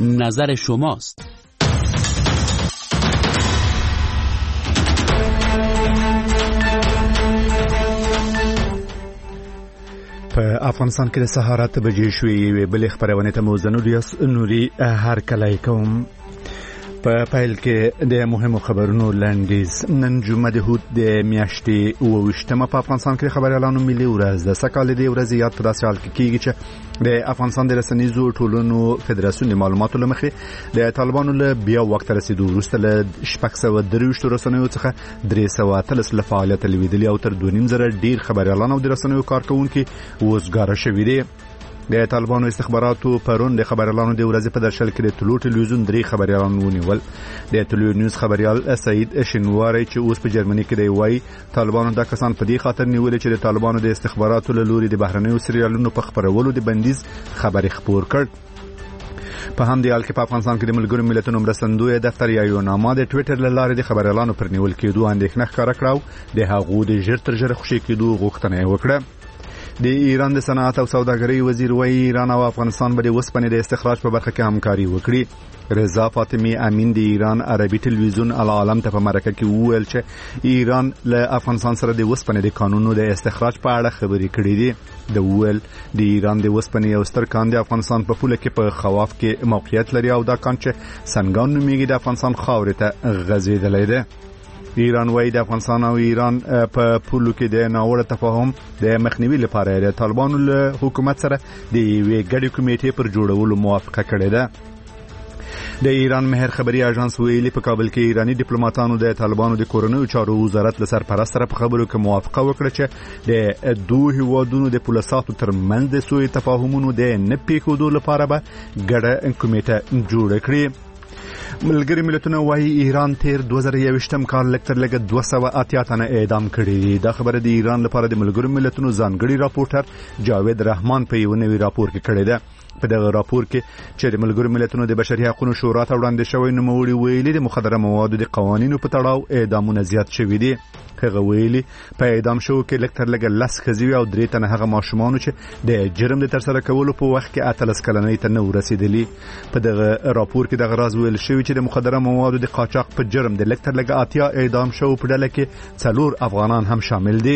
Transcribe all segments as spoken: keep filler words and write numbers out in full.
نظر شماست. په افغانستان کې د سهار اته بجې شوې وې بلې خبرونه ته موزنوري نوري هر کله کوم په پیل کې د مهمو خبرونو لاندیز. نن جمعه د هوت د میاشتې اوویشتمه په افغانستان کې خبري اعلان ملي ورځ د سکهال د ورځې یاد په داسې حال کې کیږي چې د افغانستان د رسنیزو ټولنو فدراسیون معلوماتو لمخې د طالبانو له بیا وخت رسیدو وروسته له شپږ سوه درویشت رسنیو څخه درې سوه اتلس له فعالیت لویدلي او تر دوه نیم زره ډیر خبري اعلان او د رسنیو کارکونکو وزګار شوي دي. د طالبانو استخباراتو پرون د خبر اعلان د ورځې په درشل کې د طلوع ټلویزیون درې خبر اعلان ونیول. د طلوع نیوز خبريال سعید شنواری چې اوس په جرمني کې دی وایي طالبانو دا کسان په دې خاطر نیول چې د طالبانو د استخباراتو له لوري د بهرنیو سریالونو په خبرولو د بندیز خبري خبر کړ. په همدې حال کې په افغانستان کې د ملګرو ملتونو مرستندوی دفتر یا یو نامه د ټوئیټر له لارې د خبر اعلان پر نیول کېدو اندېښنه ښکاره کړه او د هغو د ژر تر ژره خوشي کېدو غوښتنه وکړه. د ایران د صنعت او سوداګرۍ وزیر وایي ایران او افغانستان به د وسپنې د استخراج په برخه کې همکاري وکړي. رضا فاطمی امین د ایران عربي ټلویزیون العالم ته په مرکه کې وویل چې ایران له افغانستان سره د وسپنې د قانونو د استخراج په اړه خبرې کړې دي. د ویل د ایران د وسپنې یو ستر کان د افغانستان په پوله کې په خواف کې موقعیت لري او دا کان چې سنگان نومیږي د افغانستان خاورې ته غځېدلی دی. ایران وايي د افغانستان او ایران په پولو کې د ناوړه تفاهم د مخنیوي لپاره د طالبانو له حکومت سره د یوې ګډې کمیټې پر جوړولو موافقه کړې ده. د ایران مهر خبري اژانس ویلي په کابل کې ایرانی ډیپلوماټانو د طالبانو د کورنیو چارو وزارت له سرپرست سره په خبرو کې موافقه وکړه چې د دوه هیوادونو د پولیساتو ترمنځ د سوء تفاهمونو د نه پیښېدو لپاره به ګډه کمیټه جوړه کړي. ملګری ملتونه وايي ایران تیر دوه زره یوویشتم کال لکتر لګ دوه سوه اتیا تنه اعدام کړي. دا خبره د ایران لپاره د ملګری ملتونو ځانګړي راپورټر جاوید رحمان په یو نوي راپور کې کړی ده. په دغه راپور کې چې د ملګری ملتونو د بشري حقوقو شورا ته وړاندې شوی نوموړي ویلي د مخدره موادو د قوانینو په تړاو اعدامونه زیات شوي دي. هغه ویلي په اعدام شو کې لکتر لګ لس ښځې او درې تنه هغه ماشومان چې د جرم د ترسره کولو په وخت کې اتلس کلنۍ ته نه ورسېدلي. په دغه راپور کې دغه راز ویل شوی چې د مخدره موادو د قاچاق په جرم د لکتر لګ اتیا اعدام شو په ډله کې څلور افغانان هم شامل دي.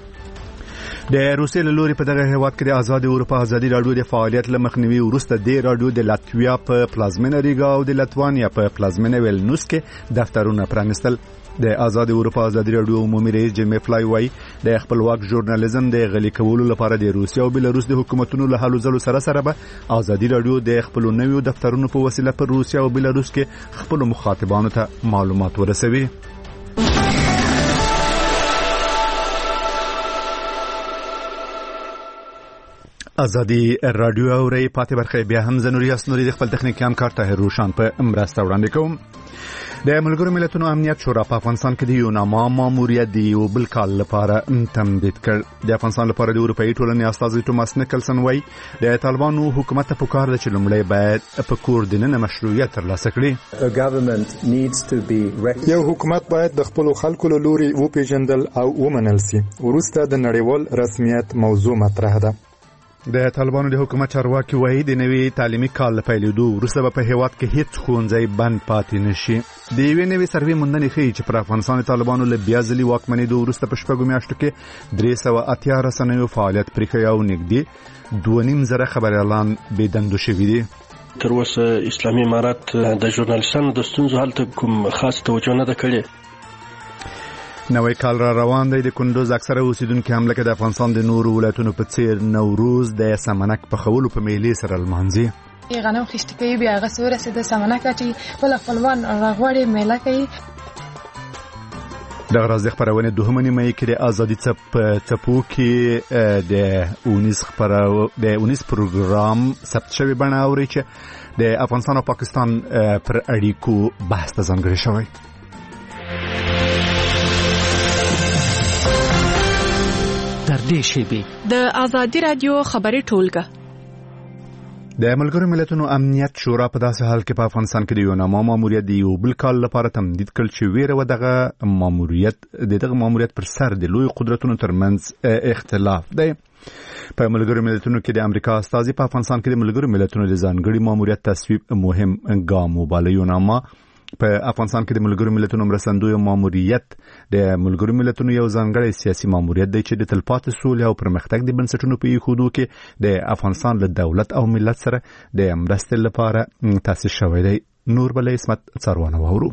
د روسیې له لوري په دغه هیواد کې د آزاد اروپا ازادي رادیو د فعالیت لمخنیوي وروسته د رادیو د لاتویا په پلازمینه ریګا او د لټوانیا په پلازمینه ویلنوس کې دفترونه پرانستل. د آزاد اروپا ازادي رادیو عمومي رئیس جیمی فلای وای د خپلواک ژورنالیزم د غلي کولو لپاره د روسیې او بلاروس د حکومتونو له هلو ځلو سره سره به آزادي رادیو د خپل نویو دفترونو په وسیله پر روسیې او بلاروس کې خپل مخاطبانو ته معلومات ورسوي. ازادي رادیو اوري پاتې برخه بیا هم زنوري اسنوري د خپل تخنیکي همکار طاهر روشان په مرسته وړاندې کوم. د ملګرو ملتونو امنیت شورا په افغانستان کې د یو نامه ماموریت دی یو بل کال لپاره تمدید کړ. د افغانستان لپاره د اروپאי ټولنې استازي توماس نیکلسن وایي د طالبانو حکومت ته پکار ده چې لومړی باید په کور دننه مشروعیت ترلاسه کړي. یو حکومت باید د خپل خلکو له لوري وپیژندل او ومنل شي. وروسته د نړیوال رسمیت موضوع مطرح ده. د طالبانو د حکومت چارواکي وایي د نوي تعلیمي کال له پیلېدو وروسته به په هیواد کې هیڅ ښوونځی بند پاتې نشي. د یوې نوې سروې موندنې ښیي چې پر افغانستان د طالبانو له بیا ځلي واکمنېدو وروسته په شپږو میاشتو کې درې سوه اتیا رسنیو فعالیت پریښی او نږدې دوه نیم زره خبر اعلان بې دندو شوي دي. تر اوسه اسلامي امارات د ژورنالیستانو د ستونزو حل ته کوم خاص توجه نه ده کړې. نوې کال را روان دی. د کندوز اکثره اوسیدونکو هم لکه د افغانستان د نورو ولایتونو په څیر نوروز د سمنک پخولو په میلې سره لمانځي. غنم خشت کوي بیا هغه سره رسیده سمنک چې خپل خپلوان راغوړي میله کوي. دغه راز د خبرونه دوهمه نیمه کې د ازادي څپ څپو کې د اونیس خبرو د اونیس پروګرام ثبت شوی بڼه اوري چې د افغانستان او پاکستان پر اړیکو بحث ته ځانګړی شوی. در دې شیبې د ازادي رادیو خبري ټولګه د ملګرو ملتونو امنیت شورا په داسې حال کې په افغانستان کې د یوناما ماموریت د یو بل کال لپاره تمدید کړ چې ویره و دغه ماموریت د دغه ماموریت پر سر د لوی قدرتونو ترمنځ اختلاف دی. په ملګرو ملتونو کې د امریکا استازي په افغانستان کې د ملګرو ملتونو د ځانګړي ماموریت تصویب مهم ګام وباله. یوناما په افغانستان کې د ملګرو ملتونو مرستندوی ماموریت د ملګرو ملتونو یو ځانګړی سیاسي ماموریت دی چې د تلپاتې سولې او پرمختګ د بنسټونو په ایښودو کې د افغانستان له دولت او ملت سره د مرستې لپاره تاسیس شوی دی. نور بل اسمت څارونه وورو.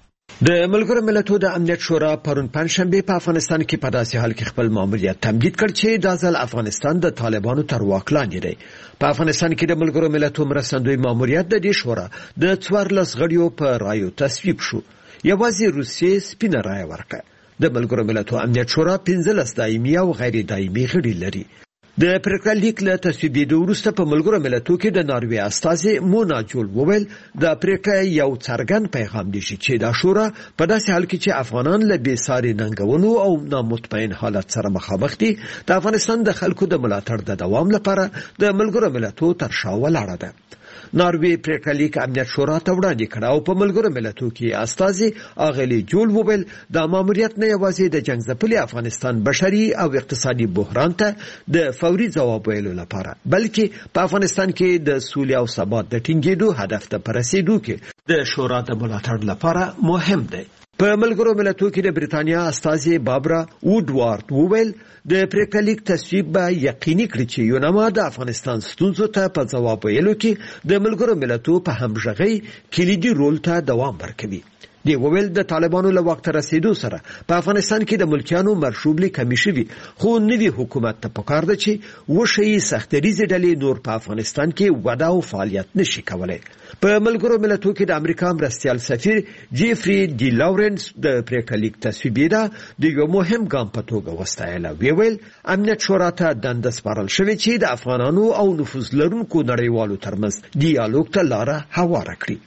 د ملګرو ملتونو د امنیت شورا پرون پنځشنبه په افغانستان کې په داسې حال کې خپل ماموریت تمدید کړ چې د ځل افغانستان د طالبانو تر واک لاندې دی. په افغانستان کې د ملګرو ملتونو مرستندوی ماموریت د دې شورا د څوارلس غړیو په رایو تصویب شو. یوازې روسیې سپینه رایه ورکړه. د ملګرو ملتونو امنیت شورا پنځلس دایمي او غیر دایمي غړي لري. د پریکړه لیک له تصویبېدو وروسته په ملګرو ملتونو کې د ناروې استازي مونا جول وویل د پریکړې یو څرګند پیغام دی چې د شورا په داسې حال کې چې افغانان له بې ساري ننګونو او نامطمئن حالت سره مخامخ دي د افغانستان د خلکو د ملاتړ د دوام لپاره د ملګرو ملتونو تر شا ولاړه ده. ناروې پریکړه لیک امنیت شورا ته وړاندې کړه او په ملګرو ملتونو کې استازي اغلی جول وویل د ماموریت نه یوازې د جنگ ځپلي افغانستان بشري او اقتصادي بحران ته د فوري ځواب ویلو لپاره بلکې په افغانستان کې د سولې او ثبات د ټینګېدو هدف ته په رسیدو کې د شورا د ملاتړ لپاره مهم دی. په ملګرو ملتونو کې د بریتانیا استازي بابرا وودوارد وویل د پریکړه لیک تصویب به یقیني کړي چې یوناما د افغانستان ستونزو ته په ځواب ویلو کې د ملګرو ملتونو په همغږۍ کلیدي رول ته دوام ورکوي. دی وویل د طالبانو له وخت رسیدو سره په افغانستان کې د ملکیانو مرشوبلي کمی شوي خو نوي حکومت ته پکار ده چې وشي سختریزې ډلې نور په افغانستان کې وده او فعالیت نشي کولای. په ملګرو ملتونو کې د امریکا مرستیال سفیر جیفری ډي لورنس د پریکړه لیک تصویبېدا د یو مهم ګام په توګه وستایله. ویل امنیت شورا ته دنده سپارل شوې چې د افغانانو او نفوذ لرونکو نړیوالو ترمنځ ډیالوګ ته لاره هواره کړي.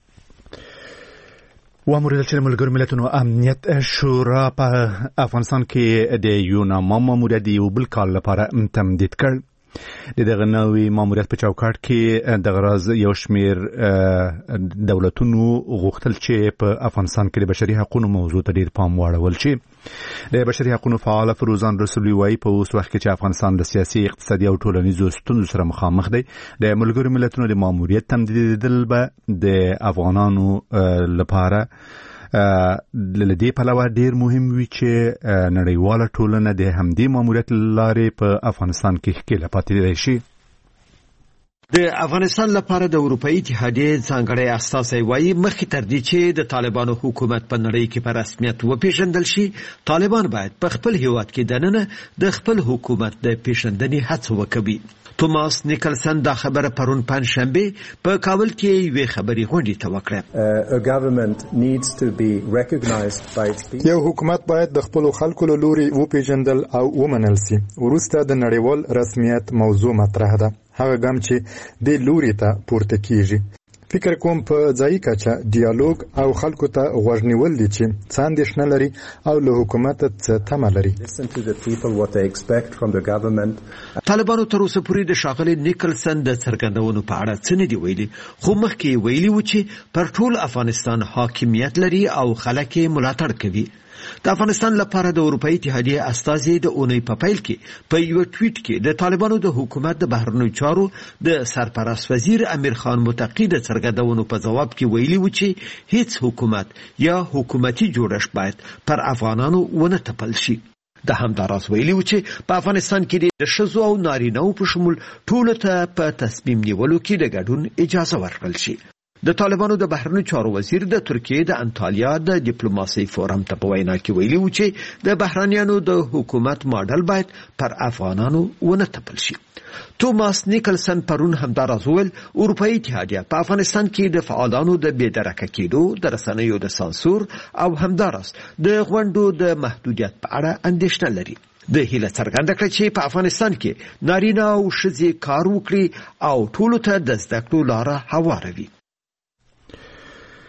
واموریدل چې ملګرو ملتونو امنیت شورا په افغانستان کې د یوناما ماموریت د یو بل کال لپاره تمدید کړ. د دغه نوي ماموریت په چوکاټ کې د غرض یو شمیر دولتونو غوښتل چې په افغانستان کې د بشري حقوقو موضوع ته ډیر پام واړول شي. د بشري حقوقو فعال فروزان رسولي وايي په اوس وخت کې چې افغانستان د سیاسي اقتصادي او ټولنیزو ستونزو سره مخامخ دی د ملګرو ملتونو د ماموریت تمدیدول به د افغانانو لپاره له دې پلوه ډیر مهم وي چې نړیواله ټولنه د همدې ماموریت لارې په افغانستان کې ښکېله پاتې شي. د افغانستان لپاره د اروپאי اتحادیې ځانګړی استازی وایي مخکې تر دې چې د طالبانو حکومت په نړۍ کې په رسمیت وپیژندل شي طالبان باید په خپل هیواد کې دننه د خپل حکومت د پیژندنې هڅه وکړي. توماس نیکلسن دا خبره پرون پنځشنبه په کابل کې یوې خبري غونډې ته وکړه. یو حکومت باید د خپل خلکو له لوري وپیژندل او ومنل شي. وروسته د نړیوال رسمیت موضوع مطرح ده. هغه ګام چې د لوري ته پورته کیږي. فکر کوم په ځای کچه ډیالوګ او خلکو ته غوږ نیول دي چې څه اندېښنه لري او له حکومت څه تمه لري. طالبانو تر اوسه پورې د ښاغلي نیکلسن د څرګندونو په اړه څه نه دي ویلي خو مخکې ویلي و چې پر ټول افغانستان حاکمیت لري او خلک یې ملاتړ کوي. د افغانستان لپاره د اروپאי اتحادیې استازي د اونۍ په پیل کې په یو ټویټ کې د طالبانو د حکومت د بهرنیو چارو د سرپرست وزیر امیر خان متقی د څرګندونو په جواب کې ویلي و چې هیڅ حکومت یا حکومتي جوړښت باید پر افغانانو ونه تپل شي. د همداراز ویلي و چې په افغانستان کې د ښځو او نارینه‌و په شمول ټولو ته په تصمیم نیولو کې د ګډون اجازه ورکړل شي. د طالبانو د بهرنیو چارو وزیر د ترکیې د انطالیا د ډیپلوماسي فورم ته په وینا کې ویلي و چې د بهرانیانو د حکومت ماډل باید پر افغانانو ونه تپل شي. توماس نیکلسن پرون همداراز ویل اروپאי اتحادیه په افغانستان کې د فعالانو د بېدرکه کېدو د رسنیو د سانسور او همداراز د غونډو د محدودیت په اړه اندېښنه لري. د هیله څرګنده کړه چې په افغانستان کې نارینه او ښځې کار وکړي او ټولو ته د زده کړو لاره هواره وي.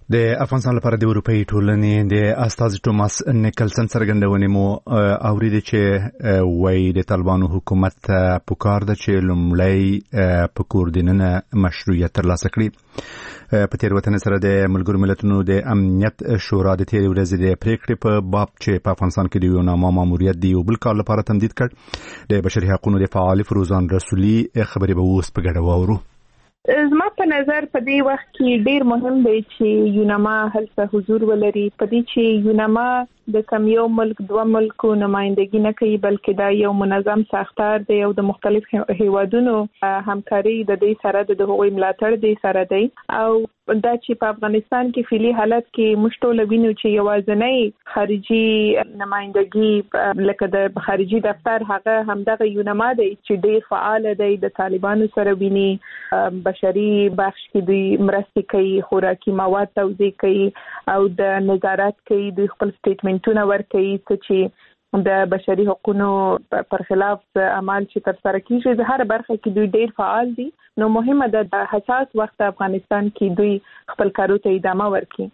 د افغانستان لپاره د اروپאי ټولنې د استاذ توماس نیکلسن څرګندونې مو اورېدې چې وایي د طالبانو حکومت پکار ده چې لومړی په کوردیننه مشروعیت ترلاسه کړي. په تېروتنې سره د ملګرو ملتونو د امنیت شورا د تېرې ورځې د پریکړې په باب چې په افغانستان کې د یو نامه ماموریت د یو بل کال لپاره تمدید کړ. د بشري حقوقو د فعال فروزان رسولي خبرې به اوس په ګډه واورو. زما په نظر په دې وخت کې ډیر مهم دی چې یوناما هلته حضور ولري. په دې چې یوناما د کم یو ملک دوه ملکو نمائندګي نه کوي بلکې دا یو منظم ساختار دی او د مختلف هیوادونو همکاري د دې سره د هغوی ملاتړ دی سره دی او دا چې په افغانستان کې فعلی حالت کې مشتول وینو چې یوازنۍ خارجي نمائندګي لکه د خارجي دفتر هغه همدغه یوناما دی چې ډیر فعال دی د طالبانو سره ویني بشري بخش کې دوی مرستې کوي خوراکي مواد توزیع کوي او د نظارت کوي دوی خپل سټیټمنټونه ورکوي چې د بشري حقوقو پر خلاف عمل چې تر سره کیږي د هر برخه کې دوی ډیر فعال دي. نو مهمه ده د حساس وخت افغانستان کې دوی خپل کارو ته ادامه ورکړي.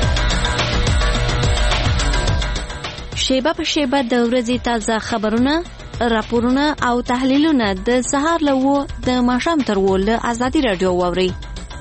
شیبه په شیبه د ورځې تازه خبرونه، راپورونه او تحلیلونه د سهار له و د ماښام تر و له ازادي رادیو واوري.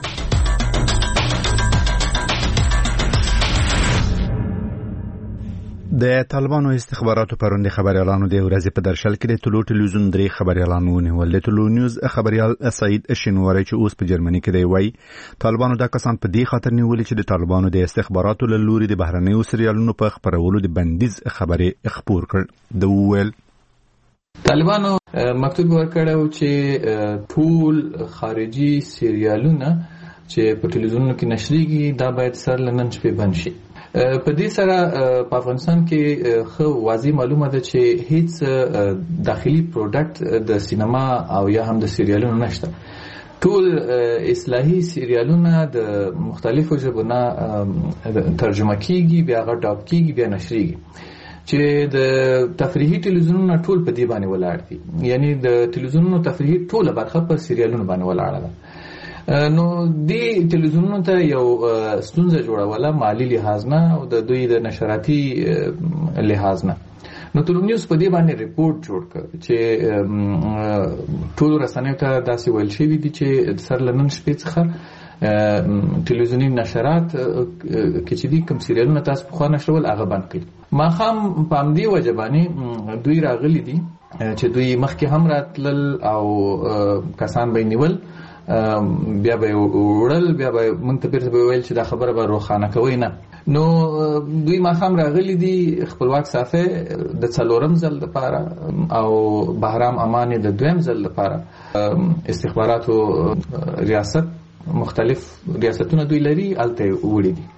د طالبانو استخباراتو پروند خبريالانو د ورځې په درشل کې د ټولو ټلویزیون درې خبريالانو ونیول. د ټولو نیوز خبريال سعید شینواری چې اوس په جرمني کې دی وایي طالبانو دا کسان په دې خاطر نیولي چې د طالبانو د استخباراتو له لوري د بهرنیو سریالونو په خبرولو د بندیز خبرې خپور کړ. د ویل طالبانو مکتوب ورکړو چې ټول خارجي سریالونه چې په ټلویزیونونو کې نشریږي دا باید سر لنن شپې بند شي. په دې سره په افغانستان کې خو واضح معلومه ده چې هیڅ داخلي پروډکټ د سینما او یا هم د سریالونو نشته. ټول اصلاحي سریالونه د مختلفو ژبونو ترجمه کیږي بیا غټاب کیږي بیا نشریږي چې د تفریحي ټلویزیونونو ټول په دې باندې ولاړ دي. یعنی د ټلویزیونونو تفریحي ټول برخه په سریالونو باندې ولاړه ده. نو دې ټلویزیونونو ته یو ستونزه جوړوله مالی لحاظ نه او د دوی د نشراتي لحاظ نه. نو ټول نیوز په دې باندې ریپورت جوړ کړ چې ټول رسنیو ته داسې ویل شوی دي چې سر لنن شپې څخه ټلویزیوني نشرات کې چې دي کوم سریالونه تاسو په خوا نشرول هغه بند کړي. ما خام په همدې وجه باندې دوی راغلي دي چې دوی مخکې هم راتلل او کسان به نیول بیا به وړل بیا به مونږ ته بیرته ویل چې دا خبره به روښانه کوي نه. نو دوی ماښام راغلي دي خپلواک صافی د څلورم ځل لپاره او بهرام امان د دویم ځل لپاره استخباراتو ریاست مختلف ریاستونه دوی لري الته وړي دي.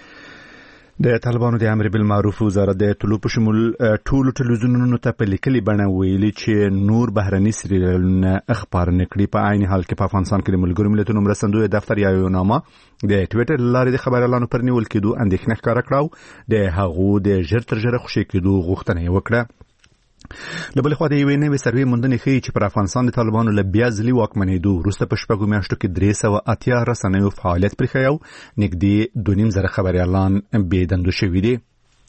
د طالبانو د امر بالمعروف وزارت د طلوع په شمول ټولو ټلویزیونونو ته په لیکلي بڼه ویلي چې نور بهرني سریالونه اخبار نه کړي. په عین حال کې په افغانستان کې د ملګرو ملتونو مرستندوی دفتر یا یو نامه د ټویټر لارې د خبريالانو پر نیول کېدو اندېښنه ښکاره کړه. د هغو د ژر تر ژره خوشي کېدو غوښتنه وکړه. له بلې خوا د یوې نوې سروې موندنې ښیي چې پر افغانستان د طالبانو له بیا ځلي واکمنېدو وروسته په شپږو میاشتو کې درې سوه اتیا رسنیو فعالیت پرېښی او نږدې دوه نیم زره خبریالان بې دندو شوي دي.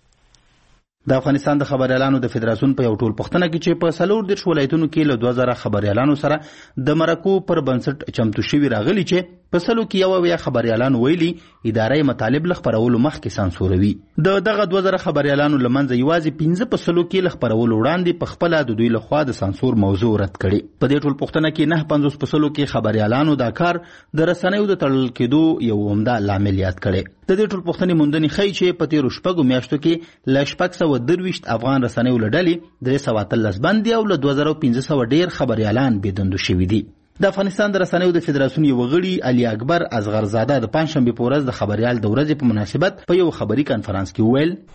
د افغانستان د خبریالانو د فدراسیون په یو ټول پښتنه کې چې په څلور دېرش ولایتونو کې له دوه زره خبریالانو سره د مرکو پر بنسټ چمتو شوي راغلي چې په سلو کې یو ویا خبریالانو ویلي ادارې مطالب ل خبرولو مخکې سانسوروي. د دغه دوه زره خبریالانو لمنځه یوازې پنځه په سلو کې ل خبرولو وړاندې په خپل د دوی لخوا د سانسور موضوع رد کړي. په دې ټول پښتنه کې نه پنځوس په سلو کې خبریالانو دا کار د رسنیو د تړل کېدو یو عمده لامل یاد کړي. د دې ټول پښتنې موندنې ښیي چې په تیرو شپږو میاشتو کې له شپږ سوه درویشت افغان رسنیو له ډلې درې سوه اتلس بند دي او له دوه زره پنځه سوه ډېر خبریالان بې دندو شوي دي. د افغانستان د رسنیو د فدراسیون یو غړي علي اکبر اصغرزاده د پنځشنبې په ورځ د خبریال د ورځې په مناسبت په یو خبري کانفرنس کې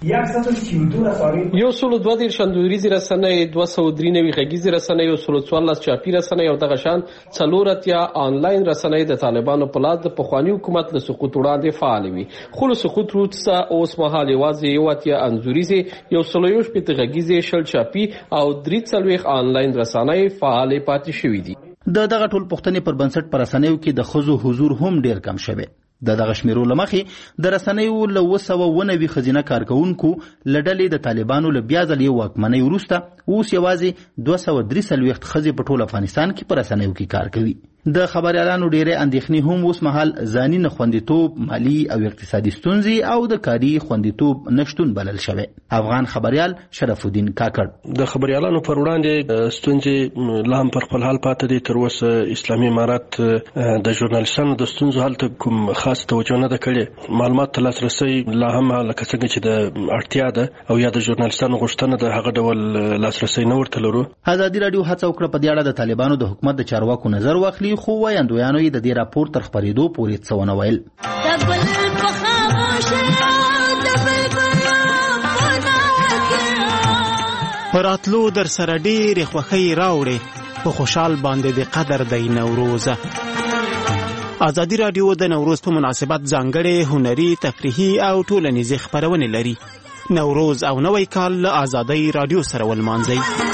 وویل یو سلو دوه دېرش اندوریزې رسنۍ، دوه سوه درې نوي غږیزې رسنۍ، یو سلو څوارلس چاپي رسنۍ او دغه شان څلور اتیا آنلاین رسنۍ د طالبانو په لاس د پخواني حکومت له سقوط وړاندې فعال وي. خو له سقوط وروسته اوس مهال یوازې یو اتیا انځوریزې، یو سلو یو شپېته غږیزې، شل چاپي او درې څلوېښت آنلاین رسنۍ فعالې پاتې شوي دي. د دغه ټول پښتنې پر بنسټ پر رسنیو کې د ښځو حضور هم ډیر کم شوی. د دغه شمیرو له مخې د رسنیو له اوه سوه اوه نوي ښځینه کارکوونکو له ډلې د طالبانو له بیا ځلې واکمنۍ وروسته اوس یوازې دوه سوه درې څلوېښت ښځې په ټول افغانستان کې په رسنیو کې کار کوي. د خبریالانو ډېرې اندېښنې هم اوس مهال ځاني نه خوندیتوب، مالي او اقتصادي ستونزې او د کاري خوندیتوب نشتون بلل شوی. افغان خبریال شرف الدین کاکړ: د خبریالانو پر وړاندې ستونزې لا هم پر خپل حال پاتې دي. تر اوسه اسلامي امارات د ژورنالیستانو د ستونزو حل ته کوم خاص توجه نه ده کړې. معلومات ته لاسرسی لا هم لکه څنګه چې د اړتیا ده او یا د ژورنالیستانو غوښتنه ده هغه ډول لاسرسی نه ورته لرو. ازادي راډیو هڅه وکړه په دې اړه د طالبانو د حکومت د چارواکو نظر واخلي، خو وایندویانو یې د دې راپور تر خپرېدو پورې څه ونه ویل. په راتلو در سره ډېرې خوښۍ راوړې، په خوشحال باندې د قدر دی نوروزه. ازادي راډیو د نوروز په مناسبت ځانګړې هنري، تفریحي او ټولنیزې خپرونې لري. نوروز او نوی کال له ازادي راډیو سره ولمانځئ.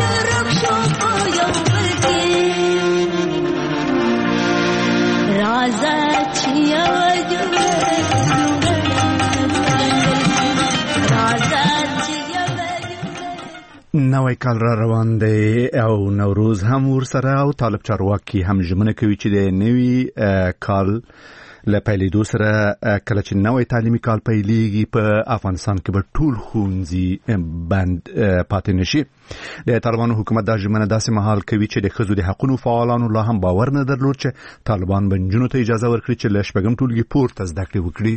نوی کال را روان دی او نوروز هم ورسره، او طالب چارواکي هم ژمنه کوي چې د نوي کال له پیلېدو سره کله چې نوی تعلیمي کال پیلېږي په افغانستان کې به ټول ښوونځي بند پاتې نشي. د طالبانو حکومت دا ژمنه داسې مهال کوي چې د ښځو د حقونو فعالانو لا هم باور نه درلود چې طالبان به نجونو ته اجازه ورکړي چې له شپږم ټولګي پورته زده کړې وکړي.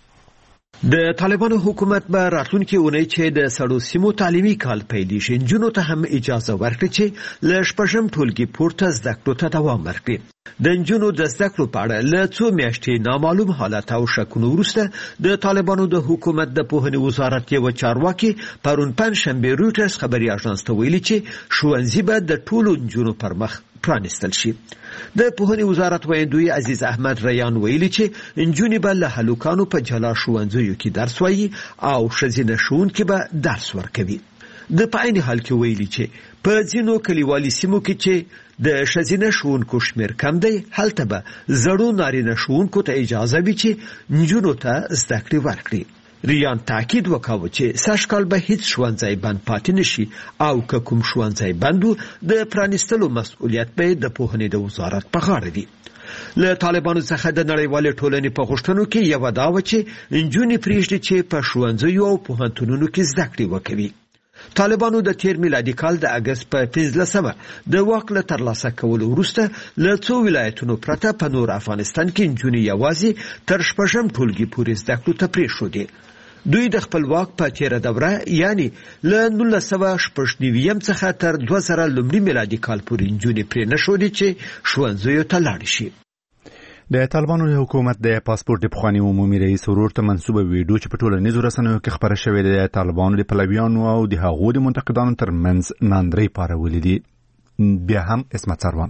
د طالبانو حکومت به راتلونکي اونۍ چې د سړو سیمو تعلیمي کال پیلېږي نجونو ته هم اجازه ورکړي چې له شپږم ټولګي پورته زده کړو ته دوام ورکړي. د نجونو د زده کړو په اړه له څو میاشتې نامعلوم حالت او شکونو وروسته د طالبانو د حکومت د پوهنې وزارت یو چارواکي پرون پنجشنبه رویټرز خبري اژانس ته ویلي چې ښوونځي به د ټولو نجونو پر مخ پرانستل شي. د پوهنې وزارت ویندوی عزیز احمد ریان ویلي چې نجونې به له هلکانو په جلا ښوونځیو کې درس وایي او ښځینه ښوونکي به درس ورکوي. د په عین حال کې ویلي چې په ځینو کلیوالي سیمو کې چې د ښځینه ښوونکو شمیر کم دی هلته به زړو نارینه ښوونکو ته اجازه وي چې نجونو ته زده کړې ورکړي. ریان تاکید وکاوه چې سږکال به هیڅ ښوونځی بند پاتې نشي او که کوم ښوونځی بند و د پرانیستلو مسؤلیت به د پوهنې د وزارت په غاړه وي. له طالبانو څخه د نړیوالې ټولنې په غوښتنو کې یوه دا وه چې نجونې پرېږدي چې په ښوونځیو او پوهنتونونو کې زده کړې وکوي. طالبانو د تیر میلادي کال د اګست په پنځلسمه د واک له ترلاسه کولو وروسته له څو ولایتونو پرته په نور افغانستان کې نجونې یوازې تر شپږم ټولګي پورې زده کړو ته پرېښودې. دوی د خپل واک په تیره دوره یعنی له نولس سوه شپږ نوي څخه تر دوه زره لومړي میلادي کال پورې نجونې پرې نښودې چې ښوونځیو ته لاړې شي. د طالبانو حکومت د پاسپورت د پخواني عمومي رئیس ورور ته منسوبه ویډیو چې په ټولنیزو رسنیو کې خپره شوې ده د طالبانو د پلویانو او د هغو د منتقدانو ترمنځ ناندرۍ پارولې دي. بیا هم اسمت سروان: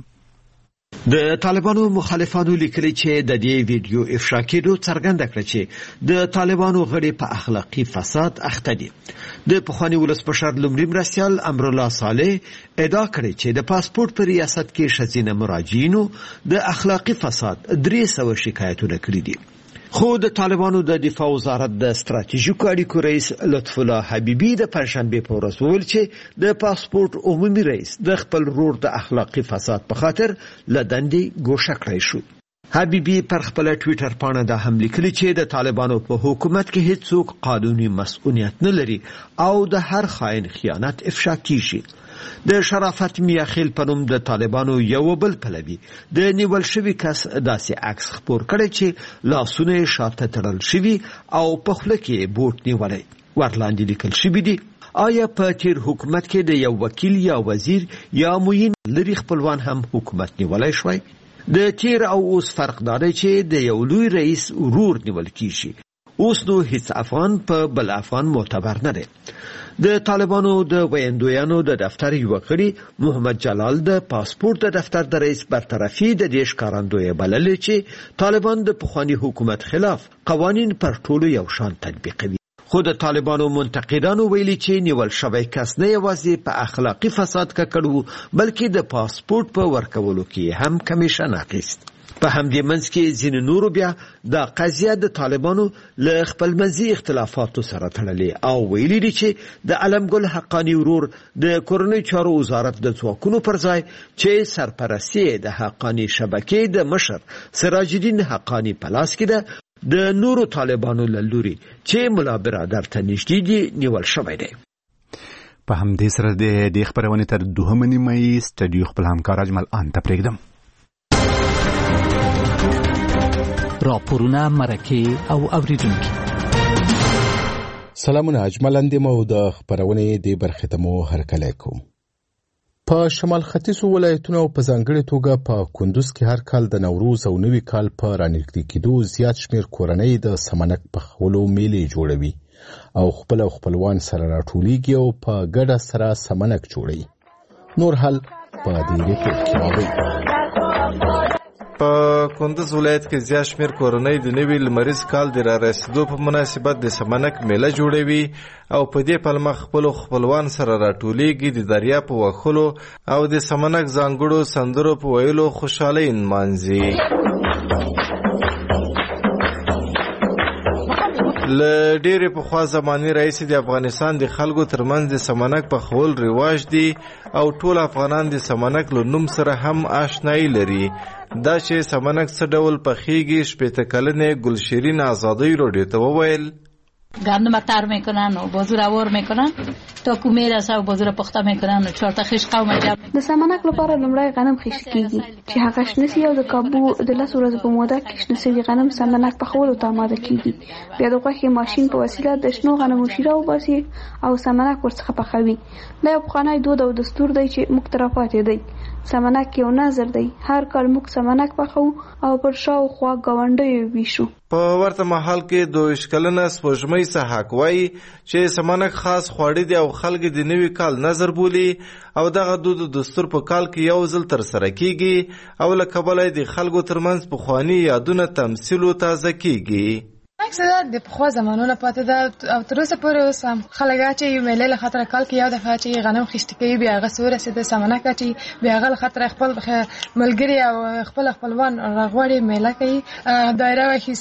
د طالبانو مخالفانو لیکلي چې د دې ویډیو افشا کېدو څرګنده کړه چې د طالبانو غړي په اخلاقي فساد اخته دي. د پخواني ولسمشر لومړي مرستیال امرالله صالح ادعا کړې چې د پاسپورت په ریاست کې ښځینه مراجعینو د اخلاقي فساد درې سوه شکایتونه کړي دي. خو د طالبانو د دفاع وزارت د ستراتیژیکو اړیکو رئیس لطف الله حبیبي د پنجشنبه په ورځ وویل چې د پاسپورت عمومي رئیس د خپل ورور د اخلاقي فساد په خاطر له دندې ګوښه کړی شو. حبیبي پر خپل ټویټر پاڼه دا هم لیکلي چې د طالبانو په حکومت کې هیڅوک قانوني مسؤلیت نه لري او د هر خاين خیانت افشا کیږي. د شرافت میاخیل په نوم د طالبانو یو بل پلوي د نیول شوي کس داسې عکس خپور کړی چې لاسونه یې شاته تړل شوي او په خوله کې بوټ نیولی. ورلاندې لیکل شوي دي: آیا په تیر حکومت کې د یو وکیل یا وزیر یا معین لري خپلوان هم حکومت نیولی شوی؟ د تیر او اوس فرق دا دی چې د یو لوی رئیس ورور نیول کیږي. اوس نو هیڅ افغان په بل افغان معتبر نه دی. د طالبانو د ویندویانو د دفتر یو غړي محمد جلال د پاسپورت د دفتر د رئیس برطرفي د دې ښکارندوی بللې چې طالبان د پخواني حکومت خلاف قوانین پر ټولو یو شان تطبیقوي. خو د طالبانو منتقدانو ویلي چې نیول شوی کس نه یوازې په اخلاقي فساد ککړ و بلکې د پاسپورت په ورکولو کې هم کمیشن اخیست. په همدې منځ کې ځینې نورو بیا د قضیه د طالبانو له خپلمنځي اختلافاتو سره تړلې او ویلي دي چې د علمګل حقانی ورور د کورنۍ چارو وزارت د ځواکونو پر ځای چې سرپرستی د حقانی شبکې د مشر سراج الدین حقانی په لاس کې ده د نورو طالبانو له لوري چې ملا برادر ته نږدې دي نیول شوی دی. په همدې سره د دې خپرونې تر دوهمه نیمایي سټډیو خپل همکار اجمل آن ته پرېږدم. راپورونه، مرکې او اوریدونکي. سلامونه، اجمل اندیم او د خپرونې د برخې ته مو هرکلی کوم. په شمال ختیځو ولایتونو او په ځانګړې توګه په کندوز کې هر کال د نوروز او نوي کال په رانږدې کېدو زیات شمېر کورنۍ د سمنک پخولو میلې جوړوي او خپل او خپلوان سره راټولیږي او په ګډه سره سمنک جوړوي. نور حال په دې ریپورت کې راوړئ. په کندوز ولایت کې زیات شمېر کورنۍ د نوي لمریز کال د را رسېدو په مناسبت د سمنک میله جوړوي او په دې پلمه خپلو خپلوان سره راټولیږي، د دریا په وهلو او د سمنک ځانګړو سندرو په ویلو خوشحالۍ نمانځي. له ډېرې پخوا زمانې راهیسې د افغانستان د خلکو ترمنځ د سمنک پخول رواج دی او ټول افغانان د سمنک له نوم سره هم آشنایی لري. دا چې سمنک څه ډول پخیږي، شپېته کلنې گلشیرین آزادی راډیو ته وویل. گندم تر میکنن و بازو را وار میکنن تا کو میرسه و بازو را پخته میکنن و چهار تا خیش قوم جمع. د سمنک لپاره لومړی غنم خیشت کیږي چې هغه شنه او د کابو د لس ورځې په موده کې شنه سوي غنم سمنک پخولو ته آماده کیږي. بیا د غوښې ماشین په وسیله د شنو غنمو شیره وباسي او سمنک ورڅخه پخوي. دا یو پخوانی دود او دستور دی چې موږ ته راپاتې دی. سمنک یو نظر دی، هر کال موږ سمنک پخو او پر شاوخوا ګاونډیو ویشو. په ورته مهال کې دوه کلنه سپوږمۍ سحاق وایي چې سمنک خاص خواړه دي او خلک د نوي کال نظر بولي او دغه دود دستور په کال کې یو ځل ترسره کیږي او له کبله د خلکو ترمنځ پخواني یادونه تمثیل او تازه کیږي. اکثر د پخوا زمانونو پاتې ده او تر اوسه پورې اوس هم خلک چې یو میلې له خاطر کال کې یو دفعه چې غنم خیشت کوي، بیا هغه څه ورسېده سمنک چې بیا هغه له خاطر خپل ملګري او خپل خپلوان راغواړي میله کوي، دایره وهي،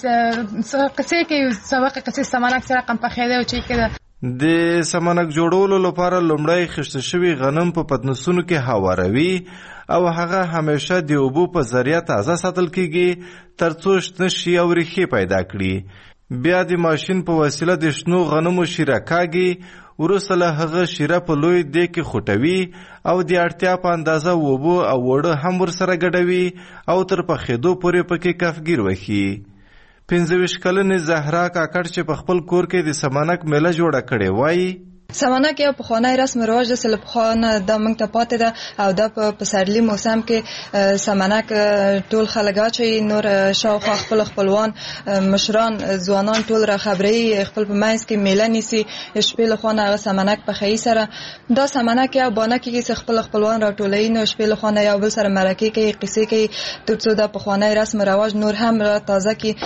قصې کوي، سابقه قصې سمنک سره قم پخېده او چې کده. د سمنک جوړولو لپاره لومړی خیشت شوي غنم په پتنوسونو کې هواروي او هغه همیشه د اوبو په ذریعه تازه ساتل کیږي ترڅو شنه شي او ریښې پیدا کړي. بیا د ماشین په وسیله د شنو غنمو شیره کاږي، وروسته له هغه شیره په لوی دیګ کې خوټوي او د اړتیا په اندازه اوبه او اوړه هم ورسره ګډوي او تر پخېدو پورې پکې کفګیر وهي. پنځه ویشت کلنې زهرا کاکړ چې په خپل کور کې د سمنک میله جوړه کړې وایي. سمنک یو پخوانی رسم رواج د سل پخوانه د موږ ته پاتې ده او د په پسرلي موسم کې سمنک ټول خلک چې نور شاوخوا خپل خپلوان مشران ځوانان ټول را خبري خپل په منځ کې میله نیسي، شپې له خوا هغه سمنک پخوي سره. دا سمنک یو بانه کې چې خپل خپلوان را ټولوي نو شپې له خوا یو بل سره مرکه کوي، قصې کوي ترڅو د پخوانی رسم رواج نور هم را تازه کی.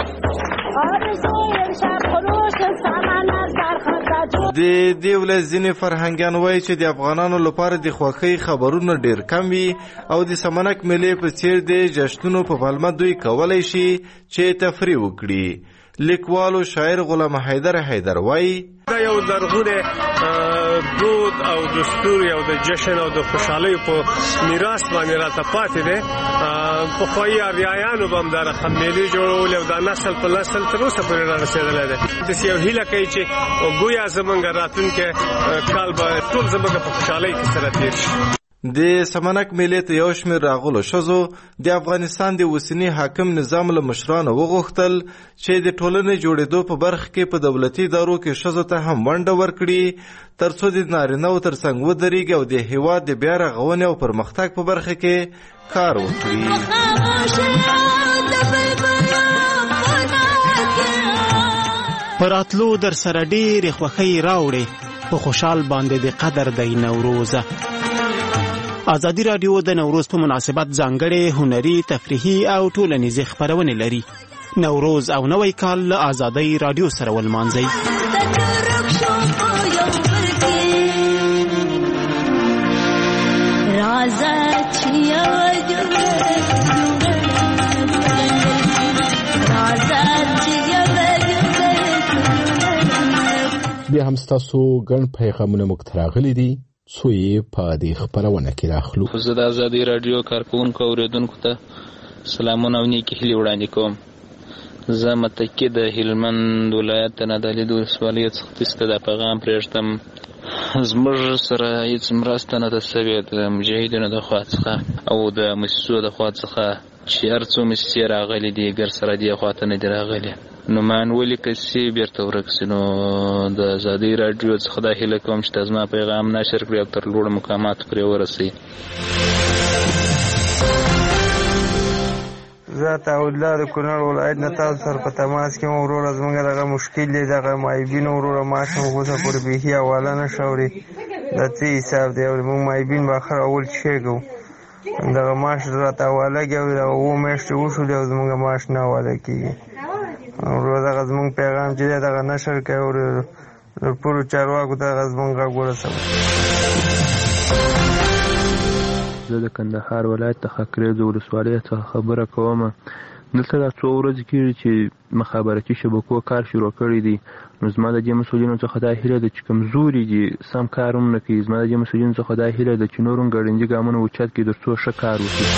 د دې ولایت ځینې فرهنګیان وایي چې د افغانانو لپاره د خوښۍ خبرونه ډېر کم وي او د سمنک میلې په څېر د جشنونو په پلمه دوی کولی شي چې تفریح وکړي. لیکوال او شاعر غلام حیدر حیدر وایي دا یو لرغونی دود او دستور یو د جشن او د خوشحالۍ په میراث باندې راته پاتې دی. پخوایي اریایانو به همداره میلې جوړولې او دا نسل په نسل تر اوسه پورې را رسېدلی دی. داسې یو هیله کوي چې ګویا زموږ راتلونکی کال به ټول زموږ په خوشحالۍ کې سره تېر شي. د سمنک میلې ته یو شمېر راغلو ښځو د افغانستان د اوسني حاکم نظام له مشرانو وغوښتل چې د ټولنې جوړېدو په برخه کې په دولتي ادارو کې ښځو ته هم ونډه ورکړي ترڅو د نارینه‌و ترڅنګ ودرېږي او د هېواد د بیا رغونې او پرمختګ په برخه کې کار وکړي. په راتلو در سره ډېرې خوښۍ راوړې، په خوشحال باندې د قدر دی نوروزه. ازادي راډیو د نوروز په مناسبت ځانګړې هنري، تفریحي او ټولنیزې خپرونې لري. نوروز او نوی کال له ازادۍ راډیو سره ولمانځئ. بیا هم ستاسو ګڼ پیغامونه موږ ته راغلي دي څو یې په دې خپرونه کې راخلو. زه د ازادي راډیو کارکوونکو اوریدونکو ته سلامونه او نیکې هیلې وړاندې کوم. زه متکي د هلمند ولایت د نادعلي د ولسوالۍ څخه تاسو ته دا پیغام پرېږدم. زموږ سره هېڅ مرسته نه ده سوې د مجاهدینو د خوا څخه او د موسسو د خوا څخه چې هر څو موسسې راغلي دي ګر سره دې خوا ته نه دي راغلي. نو مان ولیکل سي بیرته ورک سي. نو د ازادي راډیو څخه دا هیله کوم چې زما پیغام نشر کړي او تر لوړو مقاماتو پرې ورسوي. زه عطاالله د کونړ ولایت نه تاسو سره په تماس کې یم. وروره زموږ دغه مشکل دی، دغه معیبین وروره معاش مو اوسه پورې بیخي حواله نه شه اوري. دا څه حساب دی؟ موږ معیبین به آخر اول څه کوو؟ دغه معاش راته حواله کړي او دغه اووه میاشتې وشولې او زموږ معاش نه حواله کېږي. وروره دغه زموږ پیغام چې دی دغه نشر کوي او ټولو چارواکو ته دغه زموږ غږ ورسوي. زه د کندهار ولایت د خاکریز ولسوالۍ څخه خبره کوم. دلته دا څو ورځې کېږي چې مخابراتي شبکو کار شروع کړی دی. نو زما د دې مسؤلینو څخه دا هیله ده چې کمزوري دي سم کار هم نه کوي. زما د دې مسؤلینو څخه دا هیله ده چې نور هم ګړندي ګامونه اوچت کړي تر څو ښه کار وکړي.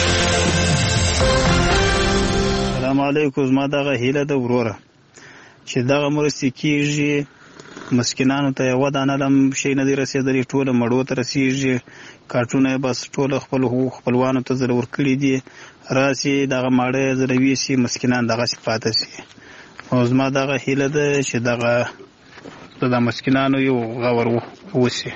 سلام علیکم. زما دغه هیله ده وروره چې دغه مرستې کېږي مسکینانو ته یوه دانه لم شی نه دی رسېدلی، ټوله مړو ته رسېږي. کارټونه یې بس ټوله خپل حقوق خپلوانو ته ځله ورکړي دي، راسي دغه ماړه یې ځله ویسي، مسکینان دغسې پاته سي. او زما دغه هیله ده چې دغه د مسکینانو یو غور وسي.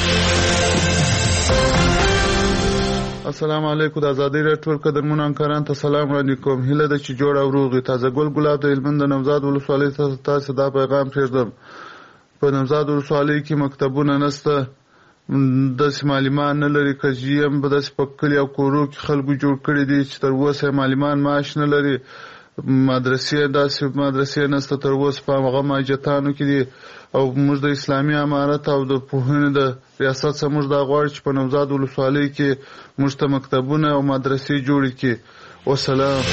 السلام علیکم. د ازادي راډیو ټول قدرمنو همکارانو ته سلام وړاندې کوم. هیله ده چې جوړ او روغ وي. تازه ګل ګلاب د هلمند د نوزاد ولسوالۍ څخه تاسو دا پیغام پرېږدم. په نوزاد ولسوالۍ کې مکتبونه نشته، داسې معلمان نه لري. کجي هم په داسې په کلي او کورو کې خلکو جوړ کړي دي چې تر اوسه معلمان معاش نه لري. مدرسې داسې مدرسې نشته تر اوسه په هغه ماجتانو کې دي. او موږ د اسلامي امارت او د پوهنې د ریاست څخه موږ دا غواړو چې په نوزاد ولسوالۍ کې موږ ته مکتبونه او مدرسې جوړې کړي. وسلام.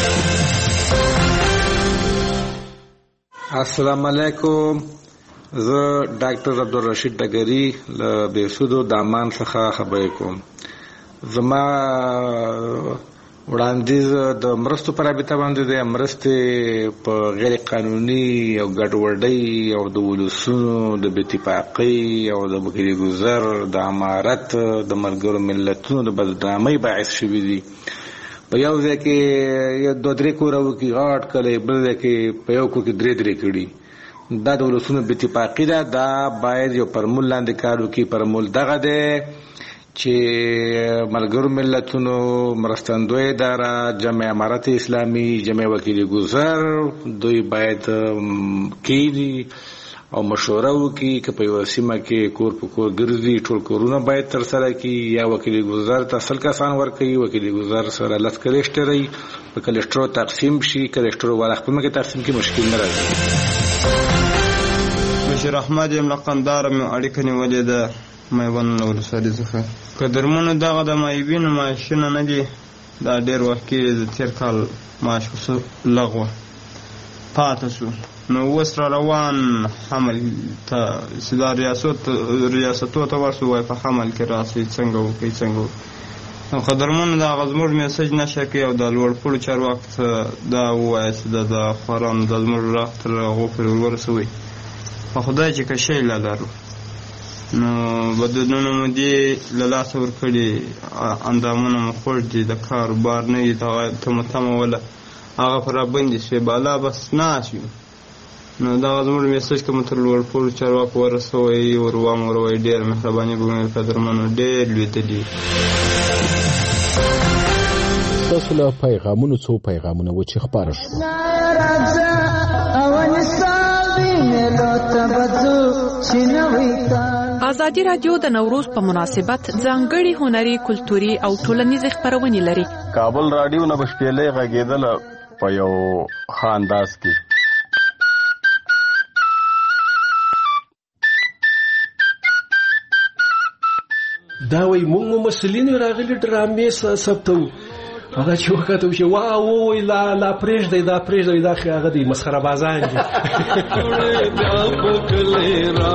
السلام علیکم. زه ډاکټر عبدالرشید ډګري له بهسودو دامان څخه خبرې کوم. زما وړاندیز د مرستو په رابطه باندې د مرستې په غیر قانوني او ګډوډۍ او د ولسونو د بې اتفاقۍ او د بګري ګذر د امارت د ملګرو ملتونو د بدنامۍ باعث شوي دي. په یو ځای کې یو دوه درې کوره وکړي غاټ کلی، بل ځای کې په یو کور کې درې درې کړي. دا د ولسونو بې اتفاقي ده. دا باید یو پرمول لاندې کار وکړي. پرمول دغه دی چې ملګرو ملتونو مرستندوی اداره، جمع امارت اسلامي، جمع وکیل گذر، دوی باید کېږي او مشوره وکړي که په یوه سیمه کې کور په کور ګرځي ټول کورونه باید ترسره کړي. یا وکیل گذر ته سل کسان ورکوي، وکیل گذر سره لس کلیسټري په کلیسټرو تقسیم شي. کلیسټرو والا خپل کې تقسیم کې مشکل نه راځي. بشیر احمد یم له قنداره مې اړیکه نیولې ده میوند له ولسوالۍ څخه. قدرمنو دغه د معیبینو معاشونه نه دي. دا ډېر وخت کېږي د تېر کال معاش خو لغوه پاته شو. نو اوس را روان حمل ته چې دا ریاستو ته ورسو وایي په حمل کې راسئ څنګه وکړئ څنګه وکړئ. نو قدرمنو د هغه زموږ میسج نشه کوي او د لوړپوړو چارواکو ته دا ووایه چې د د خوارانو د زموږ غږ تر هغو پورې ورسوئ. په خدای چې که شی لا لرو نو بدنونه مو دې له لاسه ورکړي، اندامونه مو خوږ دي، د کار بار نه وي تمه تمه وله هغه په رابندې شوې بالا بس ناست وي. نو دغه زموږ میسج که مو تر لوړپوړو چارواکو ورسوئ ور وامروئ. ډېر مهرباني به مې قدرمنو ډېر لوېدلي. ستاسو له پیغامونو څو پیغامونه و چې خپاره شو. ازادي راډیو د نوروز په مناسبت ځانګړي هنري، کلتوري او ټولنیزې خپرونې لري. کابل راډیو نه بشپېلې غږېدله په یو ښه انداز کې. دا وایي موږ ممثلین راغلي ډرامې ثبتوو هغه چې وکړو چې وا وای لا لا پرېږدي دا پرېږدي دا هغه دی مسخره بازان دي بیا پکلې را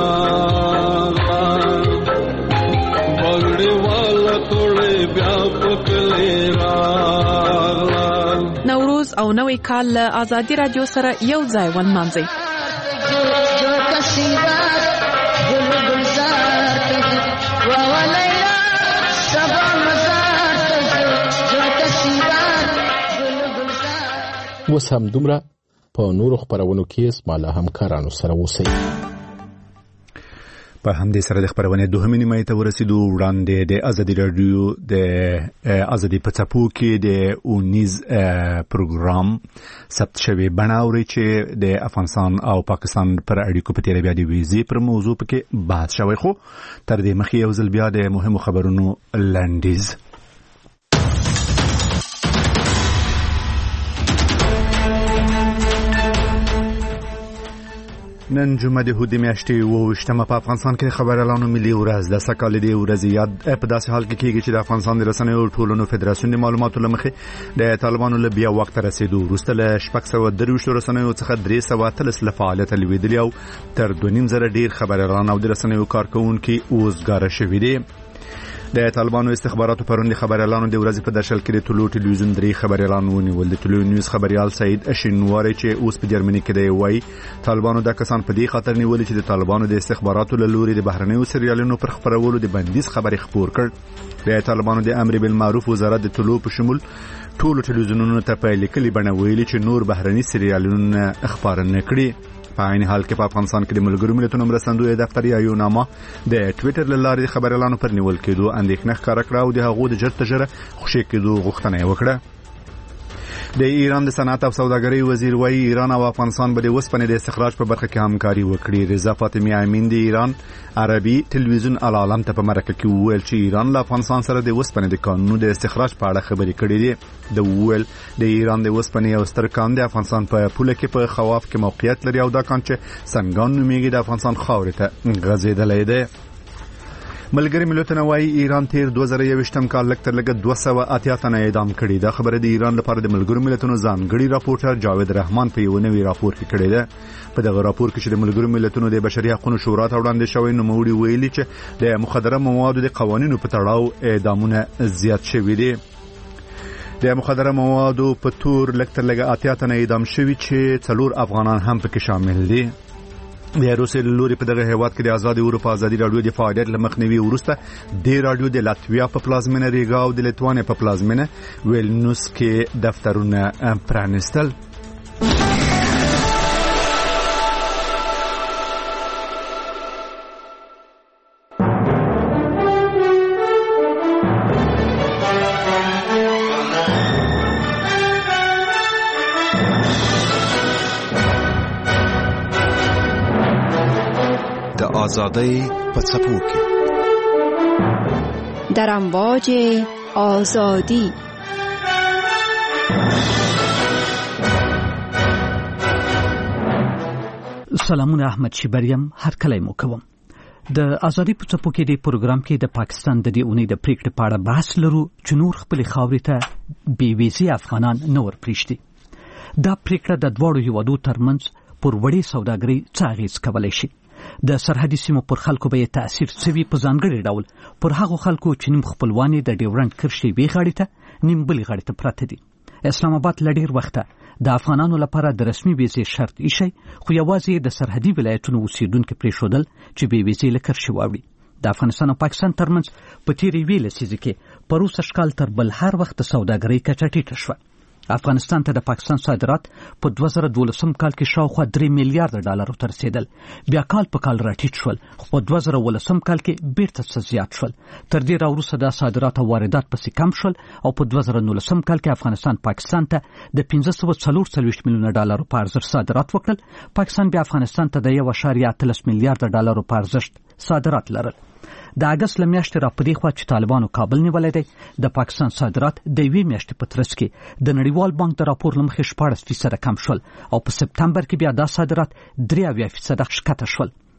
بغړې والا ټوله بیا پکلې را. نوروز او نوې کال له آزادي رادیو سره یو ځای ونمانځئ. اوس هم دومره په نورو خپرونو کې اسما له همکارانو سره اوسئ. په همدې سره د خبرونې دوهمې نیمایي ته ورسېدو. وړاندې د ازادي راډیو د ازادي په څپو کې د اونیز پروګرام ثبت شوی بڼه اورئ چې د افغانستان او پاکستان پر اړیکو په تېره بیا د ویزې پر موضوع پکې بحث شوی. خو تر دې مخکې یو ځل بیا د مهمو خبرونو لنډیز. نن جمعه د هودې میاشتې اوویشتمه په افغانستان کې خبريالانو ملي ورځ ده. سکهال دې ورځې یاد په داسې حال کې کېږي چې د افغانستان د رسنیو ټولنو فدراسیون د معلوماتو له مخې د طالبانو له بیا وخت رسیدو وروسته له شپږ سوه درویشت رسنیو څخه درې سوه اتلس له فعالیت لوېدلي او تر دوه نیم زره ډېر خبريالان او د رسنیو کارکوونکي وزګاره شوي دي. د طالبانو استخباراتو پرون د خبريالانو د ورځې په درشل کې د طلوع ټلویزیون درې خبريالان ونیول. د طلوع نیوز خبريال سعید اشینواری چې اوس په جرمني کې دی وایي طالبانو د کسان په دې خاطر نیولي چې د طالبانو د استخباراتو له لوري د بهرنیو سریالونو پر خبرولو د بندیز خبري خبر کړ. د طالبانو د امر بالمعروف وزارت د طلوع په شمول ټولو ټلویزیونونو ته په لیکلي بڼه ویلي چې نور بهرني سریالونه خبر نه کړي. په عین حال کې په افغانستان کې د ملګرو ملتونو مرستندوی دفتر یا یو نامه د ټوئیټر له لارې خبريالانو پر نیول کېدو اندېښنه ښکاره کړه او د هغو د ژر تر ژره خوشي کېدو غوښتنه یې وکړه. د ایران د صنعت او سوداګرۍ وزیر وایي ایران او افغانستان به د اوسپنې د استخراج په برخه کې همکاري وکړي. رضا فاطمی امین د ایران عربي ټلویزیون العالم ته په مرکه کې وویل چې ایران له افغانستان سره د اوسپنې د قانون د استخراج په اړه خبرې کړې دي. د وویل د ایران د اوسپنې او ستر کان د افغانستان په پوله کې په خواف کې موقعیت لري او دا کان چې سنگان نومیږي د افغانستان خاورې ته غځېدلی دی. ملګری ملتونه وايي ایران تیر دوه زره یوویشتم کال لږ تر لږه دوه سوه اتیا تنه اعدام کړي. دا خبره د ایران لپاره د ملګرو ملتونو ځانګړي راپورټر جاوید رحمان په یو نوي راپور کې کړی ده. په دغه راپور کې چې د ملګرو ملتونو د بشري حقوقو شورا ته وړاندې شوی نوموړي ویلي چې د مخدره موادو د قوانینو په تړاو اعدامونه زیات شوي دي. د مخدره موادو په تور لږ تر لږه اتیا تنه اعدام شوي چې څلور افغانان هم پکې شامل دي. د روسیې لوري په دغه هیواد کې د آزاد اروپا ازادي رادیو د فعالیت لمخنیوي وروسته د رادیو د لاتویا په پلازمینه ریګا او د لیتوانیا په پلازمینه ویلنوس کې دفترونه پرانیستل. آزادی په څپو کې در امواج آزادی. سلامونه، احمد شیبریم هر کله مو کوم. د آزادی په څپو کې د پروګرام کې د پاکستان د دې اونۍ د پریکړې په اړه بحث لرو چې نور خپل خاورې ته بې ویزې افغانان نه ورپریږدي. دا پریکړه د دواړو هیوادو ترمنځ پر وړې سوداګرۍ څه اغېز کولی شي؟ د سرحدي سیمو پر خلکو به یې تأثیر څه وي؟ په ځانګړي ډول پر هغو خلکو چې نیم خپلوان یې د ډیورنډ کرښې یوې غاړې ته نیم بلې غاړې ته پراته دي. اسلام آباد له ډېر وخته د افغانانو لپاره د رسمي ویزې شرط ایښی، خو یوازې د سرحدي ولایتونو اوسیدونکي پرېښودل چې بې ویزې له کرښې واوړي. د افغانستان او پاکستان ترمنځ په تېرې یوې لسیزې کې پر اوسه ښکال تر بل هر وخت د سوداګرۍ کچه ټیټه شوه. افغانستان ته د پاکستان صادرات په دوه زره دولسم کال کې شاوخوا درې میلیارډ ډالرو ته رسېدل. بیا کال په کال راټیټ شول، خو په دوه زره اوولسم کال کې بیرته څه زیات شول. تر دې راوروسته دا صادرات او واردات پسې کم شول او په دوه زره نولسم کال کې افغانستان پاکستان ته د پنځه سوه څلور څلوېښت میلیونه ډالرو په ارزښت صادرات وکړل. پاکستان بیا افغانستان ته د یو اعشاریه اتلس میلیارډ ډالرو په ارزښت صادرات لرل. د اګست له میاشتې را پدې خوا چې طالبانو کابل نیولی دی، د پاکستان صادرات د یوې میاشتې په ترڅ کې د نړیوال بانک د راپور له مخې شپاړس فیصده کم شول او په سپتمبر کې بیا دا صادرات درې اویا فیصده ښکته شول.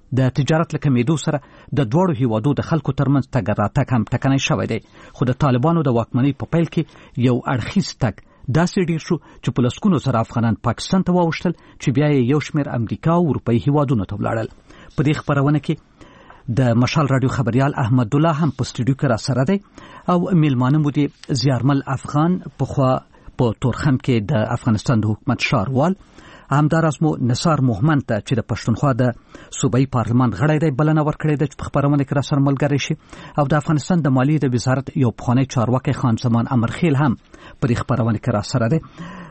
د تجارت له کمیدو سره د دواړو هیوادو د خلکو ترمنځ تګ راتګ هم ټکنی شوی دی، خو د طالبانو د واکمنۍ په پیل کې یو اړخیز تګ داسې ډیر شو چې په لسګونو سره افغانان پاکستان ته واوښتل چې بیا یې یو شمېر امریکا او اروپایي هیوادونو ته ولاړل. په دې خپرونه کې د مشال رادیو خبریال احمد الله هم په سټوډیو کې را سره دی او میلمانه مو دي زیارمل افغان پخوا په تورخم کې د افغانستان د حکومت شاروال، همداراز مو نثار موهمن ته چې د پښتونخوا د صوبایي پارلمان غړی دی بلنه ورکړې ده چې په خپرونه کې را سره ملګری شي، او د افغانستان د مالیې د وزارت یو پخوانی چارواکی خان زمان امرخیل هم په دې خپرونه کې را سره دی.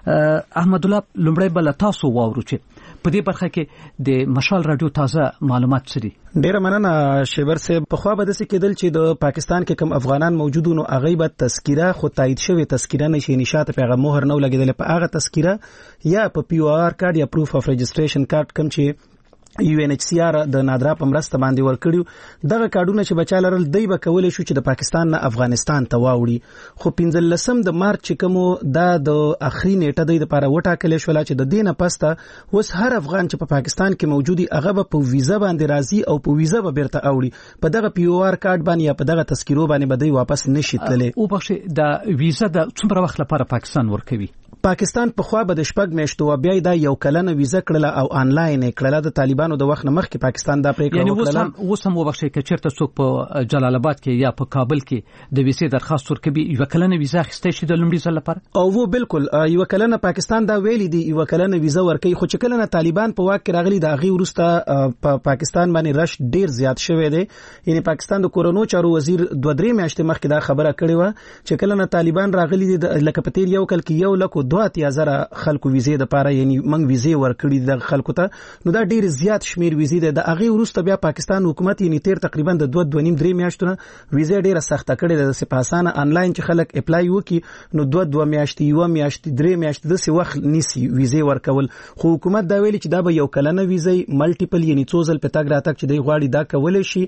احمد الله، لومړی به له تاسو واورو چې په دې برخه کې د مشال رادیو تازه معلومات څه دي؟ ډیره مننه شیبر صاحب. په خوا به داسې کېدل چې د پاکستان کې کوم افغانان موجود نو هغه به تذکیره خو تایید شوی تذکیره نشي نشاته په هغه مهر نه لګیدل په هغه تذکیره یا په پی او آر کارت یا پروف اف رجسټریشن کارت کوم چې یو ان ایچ سی آر د نادرا په مرسته باندې ورکړیو، دغه کارډونه چې بچا لرل دی به کولای شو چې د پاکستان نه افغانستان ته واوړي، خو پنځلسم د مارچ چې کومو دا د اخري نیټه دی لپاره وټاکل شو چې د دینه پسته اوس هر افغان چې په پاکستان کې موجودي هغه به په ویزا باندې راځي او په ویزا به بیرته اوړي، په دغه پی او آر کارت باندې یا په دغه تذکیرو باندې به دی واپس نشي تللی. او بخښه د ویزا د څومره وخت لپاره پاکستان ورکوي؟ پاکستان په خوا به د شپږ میاشتو بیا دا یو کلنه ویزا کړله او آنلاین کړله. د طالبانو د وخت نه مخکې پاکستان دا پریکړه وکړه. یعنی اوس هم وبخښئ که چېرته څوک په جلال آباد کې یا په کابل کې د ویزې درخواست ورکوي یو کلنه ویزا اخیستی شي د لومړي ځل لپاره؟ او وو بالکل یو کلنه پاکستان دا ویلي دی یو کلنه ویزا ورکوي، خو چې کله طالبان په واک کې راغلي د هغې وروسته په پاکستان باندې رش ډیر زیات شوی دی. یعنی پاکستان د کورونو چارو وزیر دوه درې میاشتې مخکې دا خبره کړې وه چې کله نه طالبان راغلي دي لکه په تېر یو کال کې یو لک دوه اتیا زره خلکو ویزې د پاره یعنی موږ ویزې ورکړي د خلکو ته، نو دا ډیر زیات شمیر ویزې ده. د هغې وروسته بیا پاکستان حکومت یعنی تیر تقریبا د دوه دوه نیم درې میاشتونه ویزې ډیره سخته کړې ده، داسې په اسانه آنلاین چې خلک اپلای وکړي نو دوه دوه میاشتې یوه میاشتې درې میاشتې داسې وخت نیسي ویزې ورکول، خو حکومت دا ویلي چې دا به یو کلنه ویزې ملټیپل یعنی څو ځل په تګ راتګ چې دی غواړي دا کولی شي.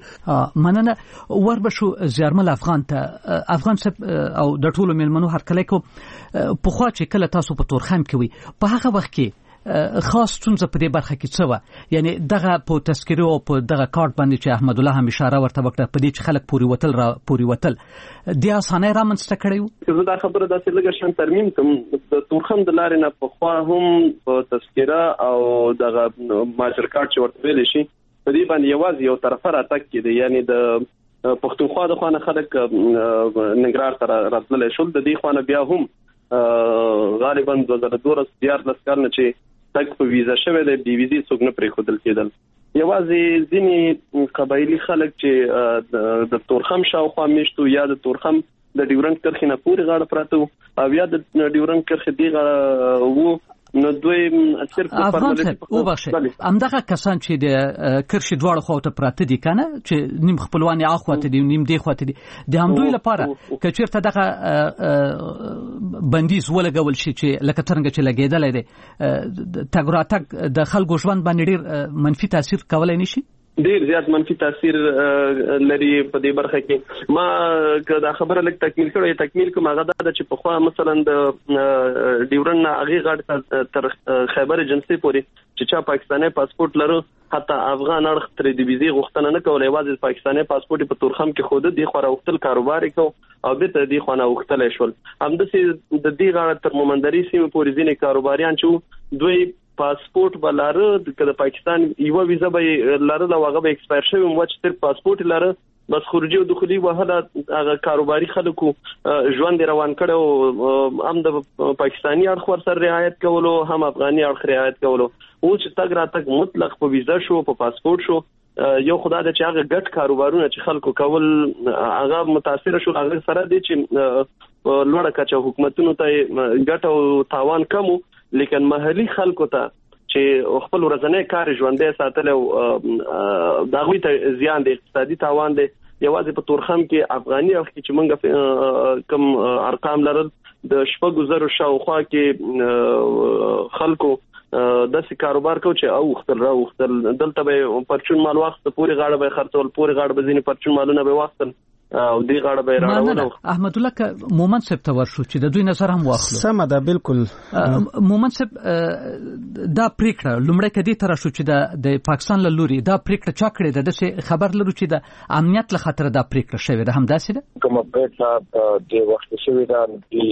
مننه. ور به شو زیارمل افغان ته. افغان صاحب او د ټولو میلمنو هرکلی کوم، پخوا چې کله تاسو په تورخم کې وي په هغه وخت کې خاص ستونزه په دې برخه کې څه وه؟ یعنی دغه په تذکیره او په دغه کارت باندې چې احمد الله هم اشاره ورته وکړه په دې چې خلک پورې وتل را پورې وتل د اسانۍ رامنځته کړی و؟ زه دا خبره داسې لږه شان ترمیم کوم، د تورخم د لارې نه پخوا هم په تذکیره او دغه ماجر کارت چې ورته ویلی شي په دې باندې یوازې یو طرفه راتګ کېده، یعنی د پښتونخوا د خوا نه خلک ننګرهار ته راتللی شول، د دې خوا نه بیا هم غالبا دوه زره دولس دیارلس کال نه چې تک په ویزا شوی دی بې ویزې څوک نه پرېښودل کېدل. یوازې ځینې قبایلي خلک چې د تورخم شاوخوا میشتو یا د تورخم د ډیورنډ کرښې نه پورې غاړه پراته وو او یا د ډیورنډ کرښې دې غاړه وو، نو دوی صرف افغان صاحب وبخښئ همدغه کسان چې د کرښې دواړو خواته پراته دي که نه چې نیم خپلوان یې اخواته دي نیم دې خواته دي، د همدوی لپاره که چېرته دغه بندیز ولګول شي چې لکه څرنګه چې لګېدلی دی تګ راتګ د خلکو ژوند باندې ډېر منفي تاثیر کولی نه شي؟ ډیر زیات منفي تاثیر لري په دې برخه کې. ما که دا خبره لږ تکمیل کړو یا تکمیل کوم هغه دا ده چې پخوا مثلا د ډیورنډ نه هغې غاړې تر خیبر ایجنسۍ پورې چې چا پاکستاني پاسپورټ لرو حتی افغان اړخ ترې د ویزې غوښتنه نه کوله، یوازې پاکستاني پاسپورټ یې په تورخم کې ښوده، دې خوا راوښتل کاروبار یې کو او بېرته دې خوا نه اوښتلی شول. همداسې د دې غاړه تر مومندري سیمې پورې ځینې کاروباریان چې دوی پاسپورټ به لاره که د پاکستان یوه ویزه به لرله او هغه به اکسپایر شوی وم چې صرف پاسپورټ لره بس خروجي او دخولي وهله هغه کاروباري خلکو ژوند یې روان کړی او هم د پاکستاني اړخ ورسره رعایت کولو هم افغاني اړخ رعایت کولو. اوس چې تګ راتګ مطلق په ویزه شو په پاسپورټ شو، یو خدا ده چې هغه ګډ کاروبارونه چې خلکو کول هغه متاثر شو، هغه سره دی چې لوړه کچه حکومتونو ته ګټه او تاوان کم و، لیکن محلي خلکو ته چې خپل ورځنی کار ژوندی ساتل او د هغوی ته زیان دی، اقتصادي تاوان دی. یوازې په تورخم کې افغاني اړخ کې چې موږ کوم ارقام لرل د شپږو زرو شاوخوا کې خلکو داسې کاروبار کو چې اوختل را اوختل دلته به پرچون مال واخست پورې غاړه به خرڅول، پورې غاړه به ځینې پرچون مالونه به واخستل او دې غاړه به راوړو. احمد الله ک مومن صاحب ته ورشو چې د دوی نظر هم واخلو. سم ده بالکل. مومن صاحب دا پریکړه لومړی کدي تر شو چې د پاکستان له لوري دا پریکړه چا کړې ده د خبر لرو چې د امنیت له خاطر دا پریکړه شوې ده هم داسې ده کومه پریکړه د وخت شوې ده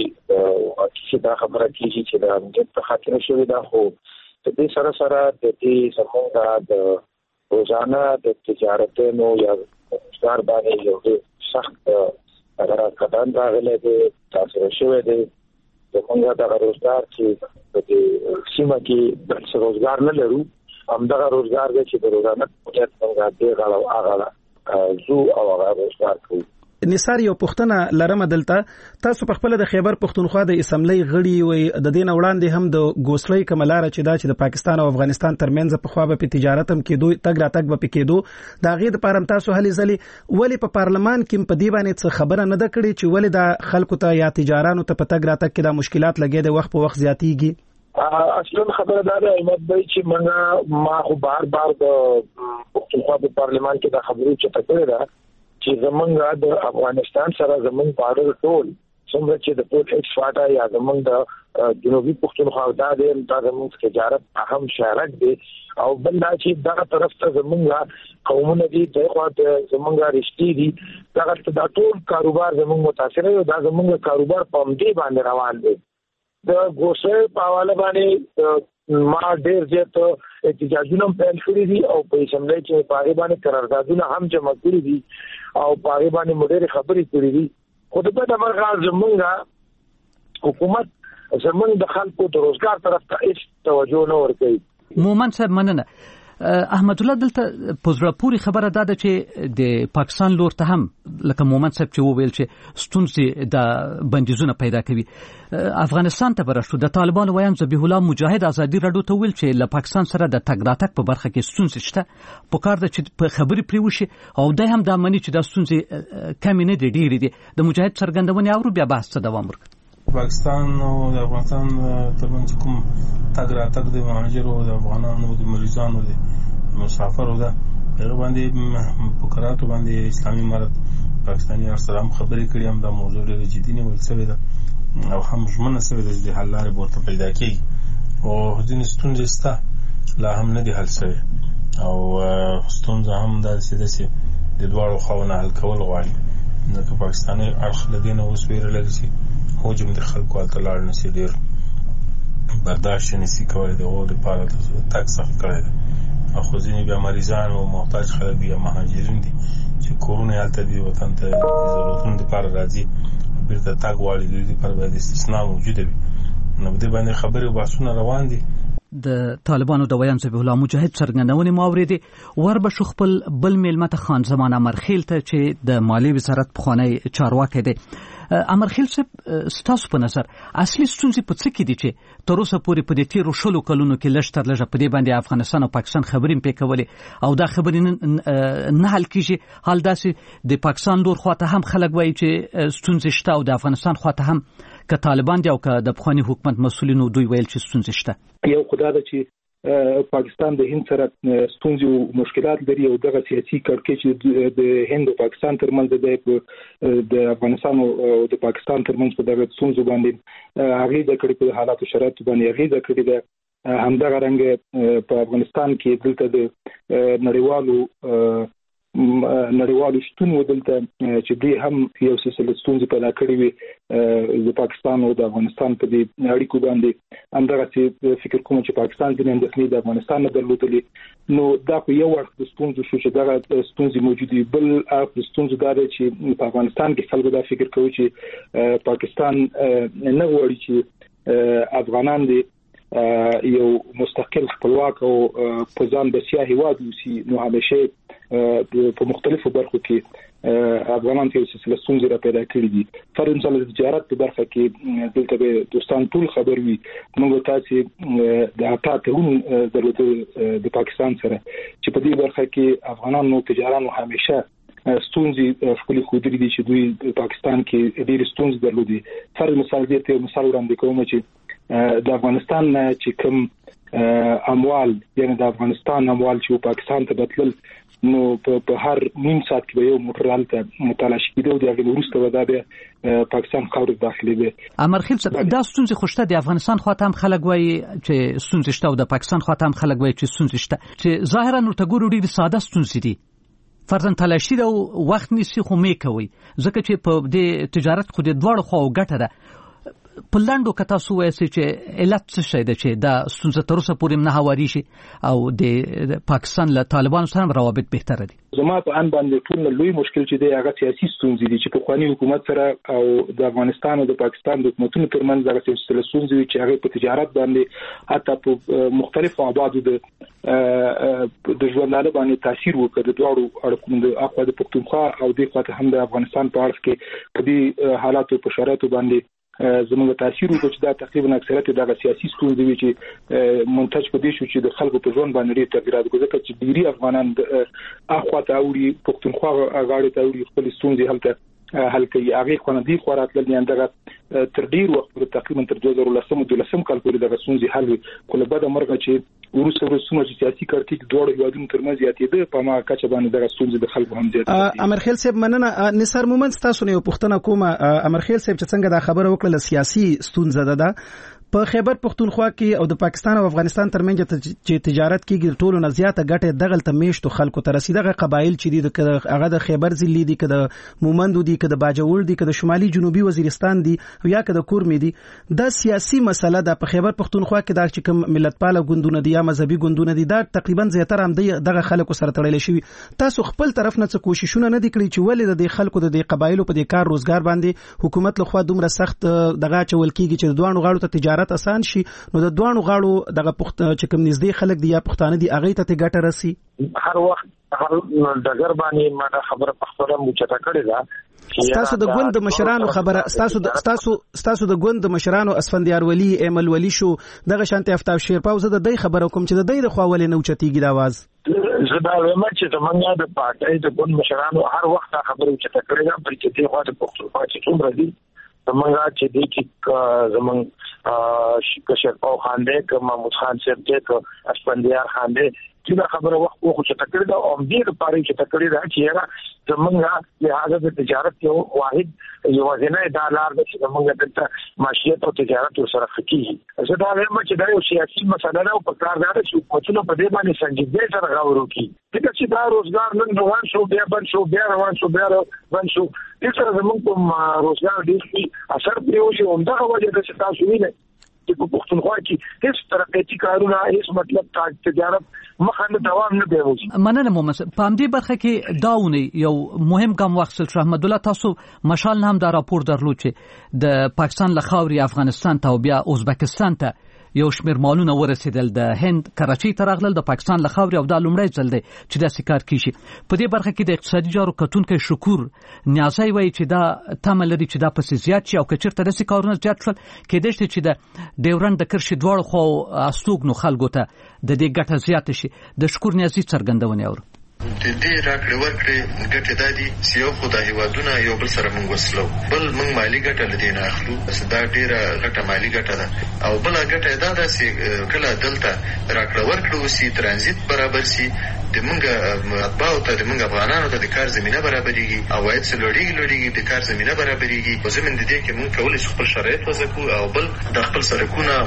د چې دا خبره کیږي چې د امنیت په خاطر شوې ده خو د دې سره سره د دې زموږ د روزانه د تجارتونو یا ستار باندې یو سخت اگر قدم راغلی دی تاثیر شوی دی زموږ د روزګار چې په سیمه کې د روزګار نه لرو همدغه روزګار دی چې د روزانه پوهه څنګه دی غواړو هغه زو او هغه روزګار کوي. نثار یو پښتنه لرمه دلته تاسو په خپل د خیبر پښتونخوا د اسمبلی غړي وي د دین وړاندې هم د ګوسلۍ کملاره چې دا چې د پاکستان او افغانستان ترمنځ په خوا به تجارت هم کېدو تګ را تګ به پکېدو دا غي د پارم تاسو هلي ځلي ولی په پارلمان کې په دی باندې څه خبره نه ده کړې چې ولی دا خلکو ته یا تجارانو ته په تګ را تګ کې دا مشکلات لګي د وخت په وخت زیاتېږي. اصلا خبره دا ده احمد بھائی چې موږ ما خو بار بار د پښتونخوا په پارلمان کې دا خبرې چته کړې ده چې زمونږ د افغانستان سره زمونږ بارډر ټول څومره چې د پورت ایکس فاټا یا زمونږ د جنوبي پښتونخوا دا د دا زمونږ تجارت اهم شارک دی او بل دا چې دا طرف ته زمونږ قومونه دي دغه د زمونږ رښتې دي دا د ټول کاروبار زمونږ متاثر دی دا زمونږ کاروبار په دې باندې روان دی. د ګوسې په حواله باندې ما ډېر زیات احتجاجونه پیل کړی دي او په اسمبلی کې په اړه باندې قراردادونه هم جمع کړی دي او په اړه باندې مډېر خبرې کړې دي خو د په دمر زمونږ حکومت زمونږ د خلکو د روزګار طرف ته هیڅ توجه نه ورکوي. مومن صاحب مننه. احمد الله دلته پوزړه پوری خبره ده چې د پاکستان لور ته هم لکه مومن صاحب چې وویل چې ستونزې د بندیزونه پیدا کوي افغانستان ته برشتو د طالبانو ویان ذبیح الله مجاهد ازادي راډیو ته ویل چې له پاکستان سره د تګ راتګ په برخه کې ستونزې شته په کار ده چې په خبرې پرې وشي او دای هم د منی چې د ستونزې کمی نه دي ډېری دي د مجاهد څرګندونه اورو بیا بحث ته دوام ورکړي. پاکستان او د افغانستان ترمنځ کوم تګ راتګ د مهاجرو او د افغانانو د مریضانو د مسافرو ده هغه باندې فقراتو باندې اسلامي امارت پاکستاني ارسلام خبرې کړې هم د موضوع ډېر جدي نیول شوې ده او هم ژمنه شوې ده چې حل لارې ورته پیدا کړي او ځینې ستونزې شته لا هم نه دي حل شوې او ستونزه هم داسې ده چې د دواړو خواوو حل کول غواړي ځکه پاکستاني اړخ له دې نه اوس ویرلی چې حجم د خلکو هلته لاړ نشي ډېر برداشت نشي کولی د هغو دپاره تګ سخت کړی ده او خو ځینې بیا مریضان او محتاج خلک دي یا مهاجرین دي چې کورونه یې هلته دي وطن ته د ضرورتونو دپاره راځي بیرته تګ غواړي د دې دپاره باید استثنا موجوده وي نو په دې باندې خبرې او بحثونه روان دي. د طالبانو د ویان ذبیح الله مجاهد څرګندونې مو اورېدې وربشو خپل بل میلمه خان زمان امرخیل ته چې د مالیې وزارت پخوانی چارواکی دی. امرخیل صاحب ستاسو په نظر اصلي ستونزې په څه کې دي چې تر اوسه پورې په دې تیرو شلو کلونو کې لږ تر لږه په دې باندې افغانستان او پاکستان خبرې پې کولې او دا خبرې نه حل کیږي حال داسې د پاکستان لور خواته هم خلک وایي چې ستونزې شته او د افغانستان خواته هم که طالبان دي او که د پخواني حکومت مسؤلینو دوی ویل چې ستونزې شته. یو خدای ده چې پاکستان د هند سره ستونزې او مشکلات لري او دغه سیاسي کړکېچ چې د هند او پاکستان ترمنځ دی د افغانستان او د پاکستان ترمنځ په دغه ستونزو باندې هغه د کړي په حالاتو شرایطو باندې هغه د کړي د همدغه رنګ په افغانستان کې دلته د نړیوالو نړیوالو شتون ودلته چې دوی هم یو سلسله ستونزې پیدا کړې وي د پاکستان او د افغانستان په دې اړیکو باندې همدغه چې فکر کوم چې پاکستان د اندېښنې د افغانستان نه درلودلې نو دا خو یو وخت د ستونزو شو چې دغه ستونزې موجودې بل اړخ ستونزو دا ده چې په افغانستان کې خلک دا فکر کوي چې پاکستان نه غواړي چې افغانان دي یو مستقل خپلواک او په ځان بسیا هیواد وسی نو همیشه په مختلفو برخو کې افغانان کې سلسله ستونزې را پیدا کړې دي. فرض مثلا د تجارت په برخه کې دلته به دوستان ټول خبر وي موږ تاسو د اتا ته درلود د پاکستان سره چې په دې برخه کې افغانانو تجارانو همیشه ستونزې خپل خودري دي چې دوی په پاکستان کې ډېر ستونزې درلودي. فرض مثال دې ته مثال وړاندې کوم چې د افغانستان چې کوم اموال یعنی د افغانستان اموال چې پاکستان ته بدلل نو په هر نیم ساعت کې یو موټر حالت متلاشي کېدو د هغه وروسته ودا به پاکستان خاورې داخلي به امرخیل صاحب دا ستونزې خوشته د افغانستان خواته هم خلک وایي چې ستونزې شته او د پاکستان خواته هم خلک وایي چې ستونزې شته چې ظاهرا ورته ګورو ډېرې ساده ستونزې دي فرضاً تلاشي دا وخت نیسي خو مې کوي ځکه چې په دې تجارت خو د دواړو خواو ګټه ده په لاندو که تاسو وایئ چې علت څه شی ده چې دا ستونزه تر اوسه پورې نه هواري شي او د پاکستان له طالبانو سره هم روابط بهتره دي زما په ان باندې ټول لوی مشکل چې دی هغه سیاسي ستونزې دي چې په خواني حکومت سره او د افغانستان او د پاکستان د حکومتونو ترمنځ هغه سیاسي ستونزې چې هغه په تجارت باندې حتی په مختلفو آبادو د د ژوندانه باندې تاثیر وکړ د دواړو اړخونو د اخوا د پښتونخوا او د خواته هم د افغانستان په اړه کې په دې حالاتو په شرایطو باندې زموږ تاثیر وکړ چې دا تقریبا اکثریت د سیاسي ستونزې وی چې منتج په دې شو چې د خلکو په ژوند باندې ډېر تغیرات وکړي چې ډیری افغانان اخوا ته اوري پښتونخوا غاړه ته اوري خپل ستونزې هلته حل کوي هغه خو نه دي خو راتلل نه اندغه تر ډیر وخت تقریبا تر دوه زره ولسم دولسم کال پورې د ستونزې حل وي خو له بده مرغه چې ورسره ورسره چې سیاسي کارتي دوه هیوادونو ترمنځ زیاتېده په ما کچه باندې د ستونزې د خلکو هم زیات امرخیل صاحب مننه نثار مومند تاسو نه پوښتنه کومه امرخیل صاحب چې څنګه دا خبره وکړه سیاسي ستونزه ده په خیبر پختونخوا کې او د پاکستان او افغانستان ترمنځ چې تجارت کېږي ټولو نه زیاته ګټه دغل ته میشتو خلکو ته رسیدغه قبایل چې دي هغه د خیبر ضلع دي که د مومندو دي که د باجوړ دي که د شمالي جنوبي وزیرستان دي یا که د کورمې دي دا سیاسي مسله ده په خیبر پختونخوا کې دا چې کوم ملتپاله ګوندونه دي یا مذهبي ګوندونه دي دا تقریبا زیاتره هم دغه خلکو سره تړلې شوی تاسو خپل طرف نه څه کوششونه نه دي کړی چې ولې د خلکو د قبایلو په دې کار روزګار باندې حکومت لخوا دومره سخت دغه چول کیږي چې د دوه غاړو ته تجارت آسان شي نو د دوه غاړو دغه پخت چې کوم نږدې خلک دي یا پښتانه دي هغه ته ګټه راسي هر وخت هر دغه باندې ما خبره پخپله موچته کړې ده تاسو د ګوند مشرانو خبره تاسو تاسو تاسو د ګوند مشرانو اسفندیار ولی ایمل ولی شو دغه شانته افتاب شیرپاو زه د دې خبره کوم چې د دې د خواولې نو چتیږي د आवाज زه دا وایم چې زمونږ د پارټۍ د ګوند مشرانو هر وخت خبره موچته کړې ده پر چې دغه خواته پښتونخوا چې څومره دي زمونږ چې دې چې زمونږ کشرپاو خان دې که محمود خان صاحب دې که اسفندیار خان دې چې دا خبره وخت خو چې تکړه ده او دې لپاره چې تکړه ده چې هغه زمونږ لهدا د تجارت یو واحد یو ځنه ډالر د زمونږ د معیشت او تجارت سره خکېږي زه دا وایم چې دا یو سیاسي مسله ده او په کار ده چې حکومتونه په دې باندې سنجیدګۍ سره غور وکړي ځکه چې دا روزګار نن روان شو بیا بند شو بیا روان شو بیا بند شو دې سره زمونږ په روزګار ډېر اثر پریوي او دغه وجه ده چې تاسو وینئ چې په پښتونخوا کې هیڅ ترقیتي کارونه هیڅ مطلب تجارت مخه دوام نه دی. مننه محمد په همدې برخه کې داونه یو مهم ګام واخیستل شو. احمد الله تاسو مشال نه هم دا راپور درلود چې د پاکستان له خاورې افغانستان ته او بیا ازبکستان ته یو شمیر مالونه ورسېدل د هند کراچۍ ته راغلل د پاکستان له خاورې او دا لومړی ځل دی چې داسې کار کیږي. په دې برخه کې د اقتصادي چارو کتونکی شکور نیازی وایي چې دا تمه لري چې دا پسې زیات شي او که چېرته داسې کارونه زیات شول کېدای شي چې د ډیورنډ د کرښې دواړو خواو استوګنو خلکو ته د دې ګټه زیاته شي. د شکور نیازي څرګندونې اورو. د دې راکړې ورکړې ګټې دا دي چې یو خو د هیوادونه یو بل سره موږ وسلو بل موږ مالی ګټه له دې نه اخلو دا ډېره غټه مالی ګټه ده او بله ګټه دا ده چې کله دلته راکړه ورکړه وسي ترانزیت برابر سي د موږ مطبعو ته د موږ افغانانو ته د کار زمینه برابرېږي عواید څه لوړېږي لوړېږي د کار زمینه برابرېږي په ضمن د دې کې موږ کولی شو خپل شرایط وضع کړو او بل د خپل سرکونه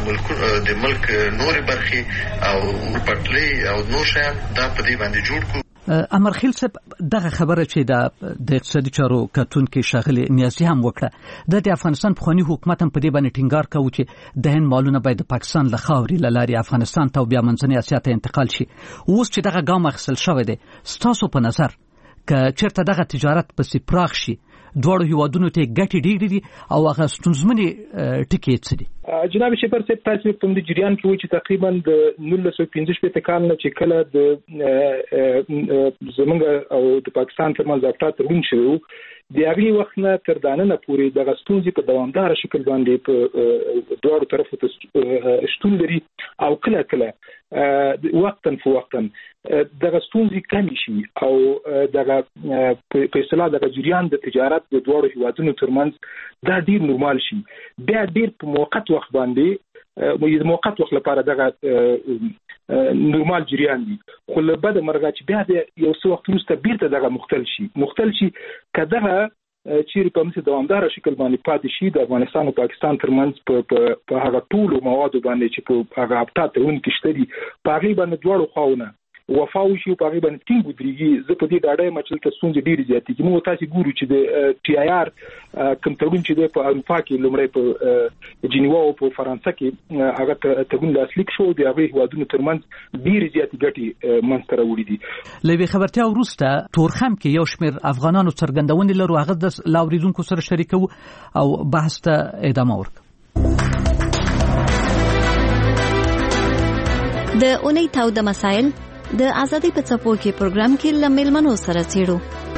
د ملک نورې برخې او پټلۍ او نور شیان دا په دې باندې جوړ کړو. امرخیل صاحب دغه خبره چې د اقتصادي چارو کتونکي ښاغلي نیازي هم وکړه د افغانستان پخواني حکومت هم په دې باندې ټینګار کوي چې د هند مالونه باید د پاکستان له خاورې له لارې افغانستان ته او بیا منځنۍ اسیا ته انتقال شي. اوس چې دغه ګام اخیستل شوی دی ستاسو په نظر که چېرته دغه تجارت پسې پراخ شي دواړو هیوادونو ته ګټې ډېرې دي او هغه ستونزمنې ټکي څه دي؟ جناب شپر صاحب تاسو په دې جریان کې وایي چې تقریبا د نولس سوه پنځه شپږ کال نه چې کله د زمونږ او د پاکستان ترمنځ ضابطه تړون شوی د هغې وخت نه تر داننه پورې دغه ستونزې په دوامداره شکل باندې په دواړو طرفو ته شتون لري او کله کله وقتا فو وقتا دغه ستونزې کمې شي او دغه په اصطلاح دغه جریان د تجارت د دواړو هیوادونو ترمنځ دا ډیر نورمال شي بیا ډیر په موقت وخت باندې د موقت وخت لپاره دغه نورمال جریان دي خو له بده مرغه چې بیا د یو څو وخت وروسته بیرته دغه مختل شي مختل شي کداغه چیرې په مثل دوامدار شکل باندې پاتې شي د افغانستان او پاکستان ترمنځ په په هغه ټولو موادو باندې چې په هغه اپټات ون کې شته دي په هغه باندې دواړو خواونه وفاو شي په هغه باندې ټینګ ودرېږي زه په دې ډاډه یم چې تاسو څنګه ډېری زیاتې چې موږ تاسو ګورو چې د ټي آی آر کوم تړون چې د په اروپا کې لومړی په جنیوا او په فرانسه کې هغه تړون لاسلیک شو د هغه هیوادونو ترمنځ ډېری زیاتې ګټې منځته راوړي دي لوي خبرتیا وروسته تورخم کې یو شمېر افغانانو څرګندونې لرو هغه د لاوریدونکو سره شریکو او بحث ته ادامه ورکړو د اونۍ تاوده مسائل د ازادي په څپو کې پروګرام کې لمل منو سره چیرو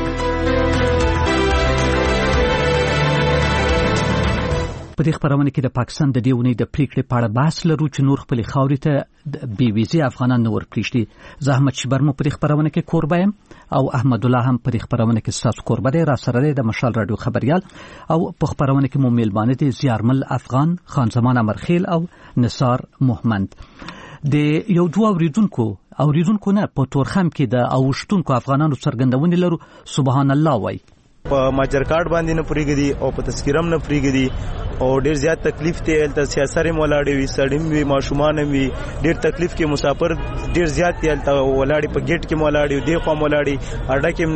په دې خبرونه کې د پاکستان د دیونې د پریکړې په اړه بحث لرو چې نور خپل خاوري ته بي ویزه افغانان نور پریشتي زحمت شبر مو په دې خبرونه کې کوربایم او احمد الله هم په دې خبرونه کې ستاسو کوربه دی را سره د مشال رادیو خبريال او په خبرونه کې مو میلمانه دي زیارمل افغان خان زمان امرخیل او نثار محمد د یو دوه اوریدونکو اوریدونکو نه په تورخم کې د اوشتونکو افغانانو څرګندونې لرو سبحان الله وای په ماجر کارت باندې نه پریږدي او په تذکرم نه پریږدي او ډیر زیات تکلیف ته ال سیاسي مولاړي وي سړیم وي ماشومان وي ډیر تکلیف کې مسافر ډیر زیات ال ولاړي په گیټ کې مولاړي دی خو مولاړي اډه کې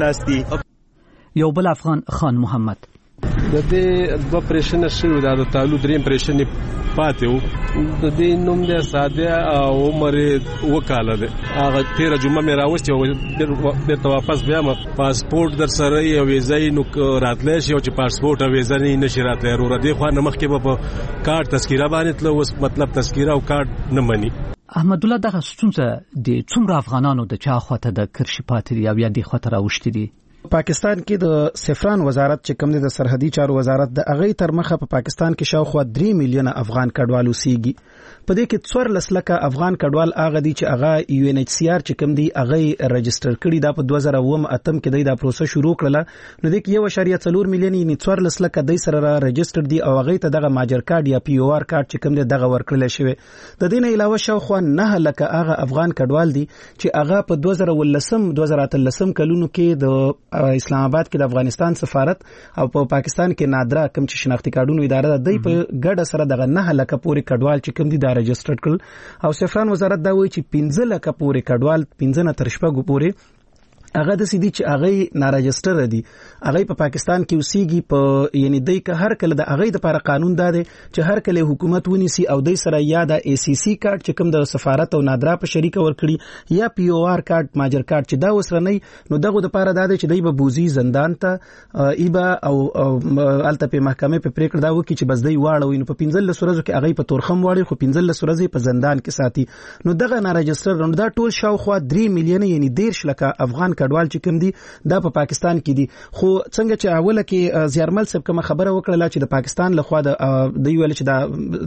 مناستي یو بل افغان خان محمد د دې دوه پریشن شوی د تعلق دریم پریشن پاتې وو د دې نوم د ساده او عمر وکاله ده هغه تیر جمعه مې راوستي او بیرته واپس بیا پاسپورت در سره یو ویزای نو راتلې شي او چې پاسپورت او ویزا نه نشي راتلې ورو دې خو نه مخکې په کارت تذکره باندې تل اوس مطلب تذکره او کارت نه مني احمد الله دغه ستونزه د څومره افغانانو د چا خواته د کرشي پاتې یا بیا د خاطر اوشتي دي پاکستان کې د سفران وزارت چې کوم د سرحدي چارو وزارت د اغه تر مخه په پاکستان کې شاوخوا درې میلیونه افغان کډوال اوسېږي په دې کې څوار لسلکه افغان کډوال اغه دي چې اغه یو ان ایچ سی آر چې کوم دی اغه ريجستر کړي دا په دوه زره اووه اتم کې دا پروسه شروع کړله نو د یو اشاریه څلور میلیون یې څوار لسلکه د سره ريجستر دي او اغه ته دغه ماجر کارت یا پی او آر کارت چې کوم دی دغه ورکړل شوی د دې نه علاوه شاوخوا نه لکه اغه افغان کډوال دي چې اغه په دوه زره ولسم دوه زره اتلسم کلونو کې د اسلام آباد د افغانستان سفارت او په پاکستان کې نادره کم چې شناختی کارډونو اداره ده د په ګډه سره دغه نه لکه پورې کډوال چې کوم دي دا ريجستر کړل او سفران وزارت دا وایي چې پنځه لکه پورې کډوال پنځه نه تر شپږ پورې هغه د سیدی چې هغه ناراجستر دي هغه په پاکستان کې اوسېږي په یعنی دای که هر کله د هغه لپاره قانون داده چې هر کله حکومت ونیسي او د سره یا د ای سی سی کارت چې کوم د سفارت او نادرا په شریک ورکړي یا پی او آر کارت ماجر کارت چې دا وسره نه نو دغه لپاره داده چې دای به بوزي زندان ته ایبا او الته په محکمه په پریکړه دا وکړي چې بس دای واړو نو په پنځل لسورزو کې هغه په تورخم واړي خو پنځل لسورزو په زندان کې ساتي نو دغه ناراجستر نو دا ټول شاوخوا درې میلیون یعنی ډیر لکه افغان کډوال چې کوم دي دا په پاکستان کې دي خو څنګه چې اوله کې زیارمل صاحب کوم خبره وکړه چې د پاکستان لخوا د د ویل چې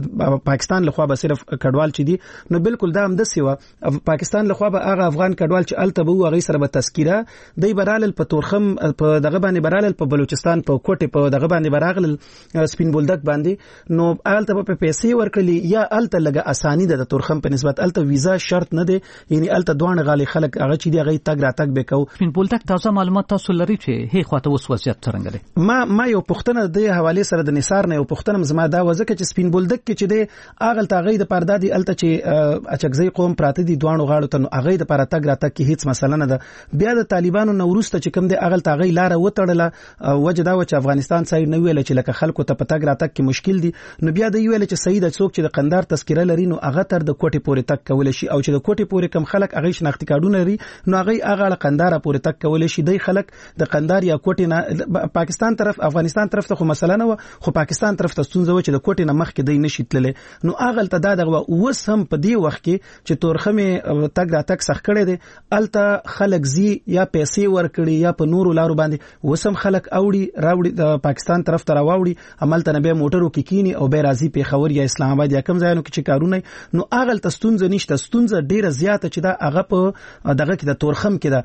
د پاکستان لخوا به صرف کډوال چې دي نو بالکل دا هم د سیوا پاکستان لخوا به هغه افغان کډوال چې الته به هغه سره به تذکره د برال په تورخم په دغه باندې برال په بلوچستان په کوټه په دغه باندې براغل سپین بولدک باندې نو الته په پیسې ورکړي یا الته لګه اساني د تورخم په نسبت الته ویزا شرط نه دی یعنی الته دوه غالي خلک هغه چې دی هغه تګ را تګ وکاو سپین بولدک تاسو معلومات تاسو لري چې هي خواته اوس وضعیت څنګه دی ما ما یو پښتنه د حواله سره د نثار نه یو پښتنه زما دا وځکه چې سپین بولدک کې چې دی اغل تاغې د پردادي الته چې اچکزي قوم پراته دي دوانو غاړو ته اغه د پر تګ را تګ کې هیڅ مسله نه ده بیا د طالبانو نورسته چې کوم دی اغل تاغې لار وټړله وجه دا و چې افغانستان سایډ نه ویل چې لکه خلکو ته پتګ را تګ کې مشکل دي نو بیا د ویل چې سید څوک چې د قندار تذکره لري نو اغه تر د کوټه پورې تک کول شي او چې د کوټه پورې کم خلک اغه شناختی کارډونه لري نو اغه اغه قندار پورې تک کول شي دی خلک د قندار یا کوټه نه پاکستان طرف افغانستان طرف ته خو مسله نه و خو پاکستان طرف ته ستونزه و چې د کوټه نه مخ کې دی نشي تللی نو اغه ته دا دغه وس هم په دی وخت کې چې تورخمه تک را تک سخ کړي دي الته خلک زی یا پیسې ورکړي یا په نورو لارو باندې وسم خلک اوړي راوړي د پاکستان طرف ته راوړي عمل ته به موټرو کې کینی او به راځي په خبر یا اسلام آباد یا کوم ځایونو کې چې کارونه نو اغه ته ستونزه نشته ستونزه ډیره زیاته چې دا هغه په دغه کې د تورخم کې ده او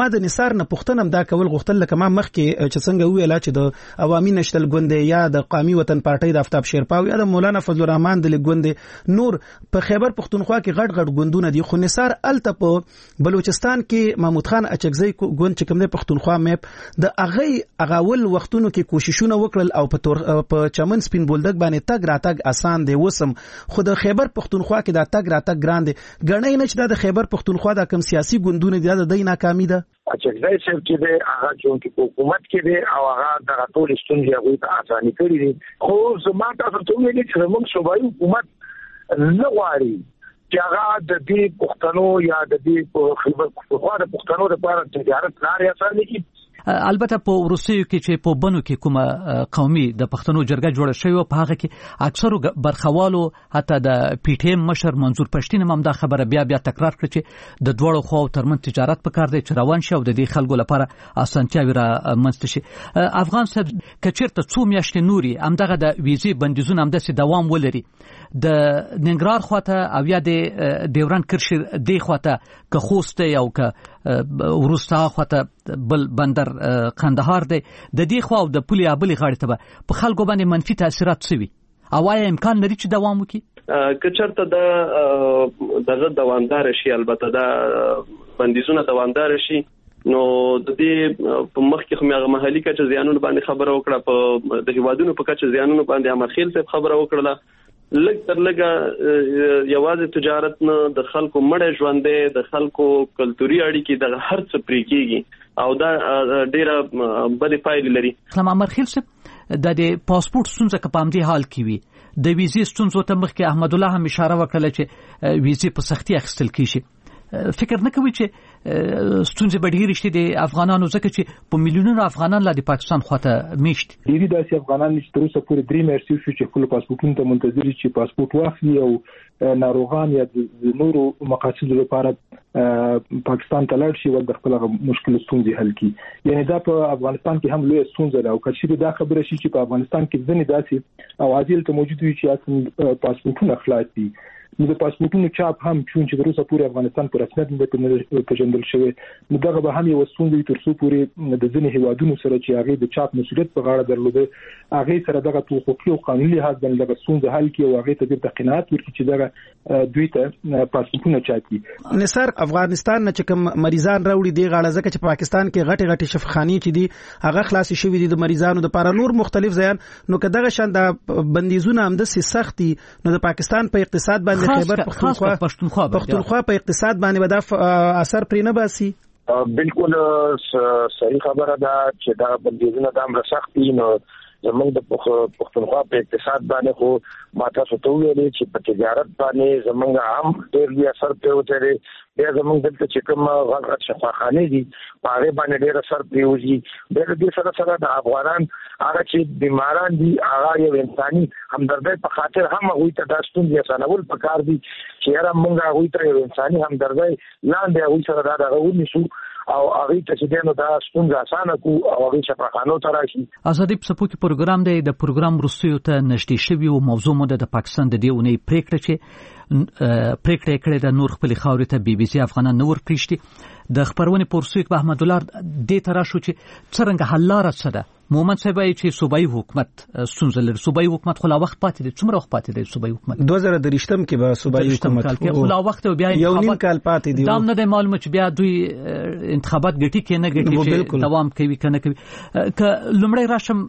ما د نثار نه پوښتنه دا کول غوښتل لکه ما مخکې چې څنګه ویل چې د عوامي نشتل ګوند یا د قومي وطن پارټۍ د آفتاب شیرپاو یا د مولانا فضل الرحمن د ګوند نور په خیبر پښتونخوا کې غټ غټ ګوندونه دي، خو نثار الته په بلوچستان کې محمود خان اچکزی ګوند چې کوم د پښتونخوا میپ د اغه اغاول وختونو کې کوششونه وکړل او په په چمن سپین بولدک باندې تګ راتګ آسان دی، وسم خو د خیبر پښتونخوا کې دا تګ راتګ ګران دی. ګڼای نه چې د خیبر پښتونخوا د کوم سیاسي ګوندونه دي د دې ناکامي ده. اچکزای صاحب چې دی هغه چې په حکومت کې دی او هغه د ټول ستونزې هغه ته اساني کړې دي، خو زما تاسو ته ویلي چې موږ صوبایي حکومت نه غواړي چې هغه د دې پښتنو یا د دې خیبر پښتونخوا د پښتنو لپاره تجارت لارې اسانه کړي. البته په وروستیو کې چې په بنو کې کومه قومي د پښتنو جرګه جوړه شوې په هغه کې اکثرو برخوالو حتی د پی ټی ایم مشر منظور پښتين هم دا خبره بیا بیا تکرار کړ چې د دوړو خو ترمن تجارت په کار دی چې روان شي او د دې خلکو لپاره اسانتیاوي را منځته شي. افغان صاحب کچیرته څو میاشتې نوري همدغه د ویزې بندیزونه هم د دوام ولري د ننګرهار خواته او یا د ډیورند کرشر دی خواته که خوست او که ورستا خواته بل بندر قندهار دی د دې خوا او د پولي ابلي غاړه ته په خلکو باندې منفي تاثیرات سوي او آیا امکان لري چې دوام وکړي؟ کچرته د دغه دوامدار شي، البته دا بندیزونه دوامدار شي نو د دې په مخ کې خو هغه محلي کچ زیانونو باندې خبره وکړه، په د هیوادونو په کچ زیانونو باندې امرخیل ته خبره وکړه. لږ تر لږه یوازې تجارت نه د خلکو مړ ژوندې د خلکو کلتوري اړیکې د هر څه پرې کیږي او دا ډیره بلې پایلې لري. اسلام امرخیل صاحب د پاسپورت ستونزه که په همدې حال کې وي د ویزې ستونزو ته مخکې احمد الله هم اشاره وکړه چې ویزې په سختي اخیستل کیږي. فکر نه کوي چې ستونزې به ډېرې شي د افغانانو ځکه چې په میلیونونو افغانان لا د پاکستان خواته میشت ډېری داسې افغانان چې تر اوسه پورې درې میاشتې شو چې خپل پاسپورتونه ته منتظر دي چې پاسپورت واخلي او ناروغان یا د نورو مقاصدو لپاره پاکستان ته لاړ شي او د خپل مشکل ستونزې حل کړي. یعنی دا په افغانستان کې هم لوی ستونزه ده او کله دا خبره شي چې په افغانستان کې ځنې داسې او عادل ته موجود وي چې اصل پاسپورتونه خلاص دي نو د پاسپورتونو چاپ هم چون چې د روسا پورې افغانستان پر رسمیت نه پیژندل شوی نو دغه به هم یو ستونزه تر څو پورې د ځینې هیوادونو سره چې هغه د چاپ مسولیت په غاړه درلوده هغه سره دغه حقوقي او قانوني لحاظ باندې دغه ستونزه حل کړي او هغه ته د قناعت ورکړي چې دغه دوی ته پاسپورتونه چاپي. نثار افغانستان نه چې کوم مریضان راوړي دی غاړه ځکه چې پاکستان کې غټي غټي شفاخاني چې دي هغه خلاص شوی دي د مریضانو د لپاره نور مختلف ځایان نو کداغه شان د بندیزونه هم د سختي نو د پاکستان په اقتصاد باندې خیبر پښتونخوا پښتونخوا پښتونخوا په اقتصاد باندې ودا اثر پرې نه باسي. بالکل صحیح خبره ده چې دا بندیزونه د امر سخت دي نو زموږ د پښتونخوا په اقتصاد باندې خو ماته څه ویلې چې په تجارت باندې زموږ عام ډېر لوی اثر پروتري بیا زموږ دلته چې کوم غلط شفاخانه دي په هغه باندې ډېر اثر پریوزي. د دې سره سره د افغانان هغه چې بیماران دي هغه یو انساني همدردۍ په خاطر هم هغه ته د ستونزې اسانول پکار دي چې هر موږ هغه ته یو انساني همدردۍ لاندې هغه سره دا هغه ونیسو او هغه ته چې دنه دا ستونزه اسانه کو او هغه شفاخانو ته راشي. ازادي په سپوږی پروګرام دی د پروګرام وروستیو ته نشټي شوی او موضوع مو د پاکستان د دیونی پریکړه چې پریکړه کړې د نور خپل خاورې ته بي بي سي افغانان نور پریشتي د خبرونه پورسوک به احمد الله د تر شو چې څنګه حل لاره څه ده. مومن صاحب چې صوبایي حکومت ستونزه لري صوبایي حکومت خو لا وخت پاتې دي څومره وخت پاتې دي صوبایي حکومت دوه زره درشتم کې به صوبایي حکومت خو لا وخت بیا یو نیم کال پاتې دي دا نه د معلومه چې بیا دوی انتخابات ګټي کې نه ګټي چې دوام کوي کنه کوي ک لمړی راشم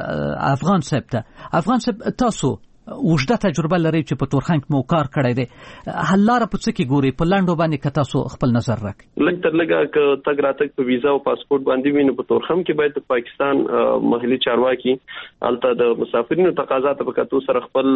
افغان صاحب ته افغان صاحب تاسو وجده تجربه لري چې په تورخم کې مو کار کړی دی حل لاره په څه کې ګوري په لاندو باندې که تاسو خپل نظر راکړئ. لږ تر لږه که تګ راتګ په ویزا او پاسپورت باندې ویني په تورخم کې باید پاکستان محلي چارواکي الته د مسافرینو تقاضا ته په کتو سره خپل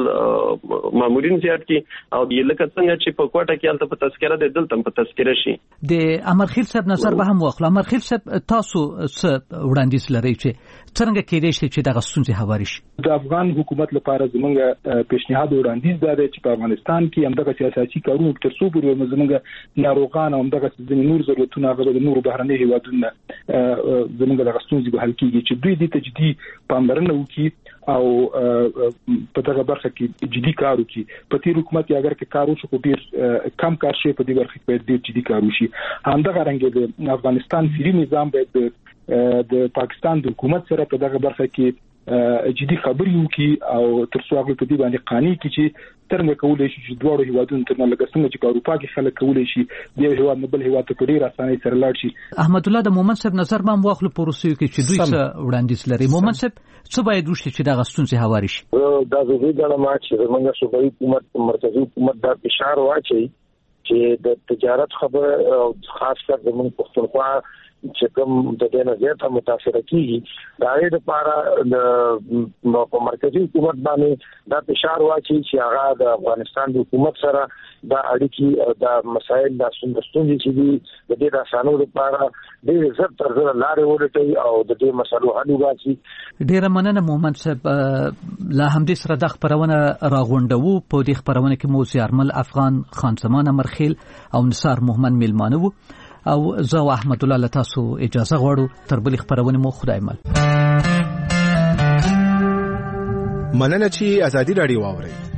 مامورین زیات کی او لکه څنګه چې په کوټه کې الته په تذکره د دلته په تذکره شي. د امرخیل صاحب نظر به هم واخلو. امرخیل صاحب تاسو څه وړاندیز لري چې څنګه کېدای شي چې دغه ستونزې هواري شي؟ د افغان حکومت لپاره زمونږ پیشنهاد وړاندیز دا دی چې په افغانستان کې همدغه سیاسي کارونه تر څو پورې زمونږ ناروغان او همدغه ځینې نور ضرورتونه هغه د نورو بهرنۍ هیوادونو زمونږ د ستونزې به حل کیږي چې دوی دې ته جدي پاملرنه وکړي او په دغه برخه کې جدي کار وکړي. په تیر حکومت کې اگر کې کار وشو خو ډیر کم کار شي، په دې برخه کې ډیر جدي کار وشي. همدغه رنګ د افغانستان فری نظام باید د پاکستان د حکومت سره په دغه برخه کې جدي خبرې وکړي او تر څو هغه په دې باندې قانوني کې چې څنګه کولای شي چې دوه هیوادونو ترمنځ لکه څنګه چې اروپا کې خلک کولای شي د هیواد نه بل هیواد ته په ډیر اسانۍ سره لاړ شي. احمد الله د مومن صاحب نظر ما واخلو پروسې کې چې دوی څه وړاندیز لري. مومن صاحب څه باید وشي چې دغه ستونزې هواري شي؟ دا ضروري ده چې موږ صوبایي حکومت مرکزی حکومت دا فشار واچي چې د تجارت خبره خاص کر د موږ پښتونخوا چې کوم د دې نه زیاته متاثر کیږي دا یې لپاره د مرکزی حکومت باندې دا فشار واچي چې هغه د افغانستان د حکومت سره دا اړیکې او دا مسایل د ستونزې چې دي د دې د اسانو لپاره ډېر زر تر زر لارې ولټي او د دې مسلو حل وکړي. ډیره مننه مومن صاحب. لا همدې سره د خبرونه راغونډو په دې خبرونه کې مو زیارمل افغان خان زمان مرخیل او نثار محمد میلمانه وو او زه او احمد الله له تاسو اجازه غواړو تر بلې خبرونه مو خدای مل. مننه چې ازادي راډیو واوري.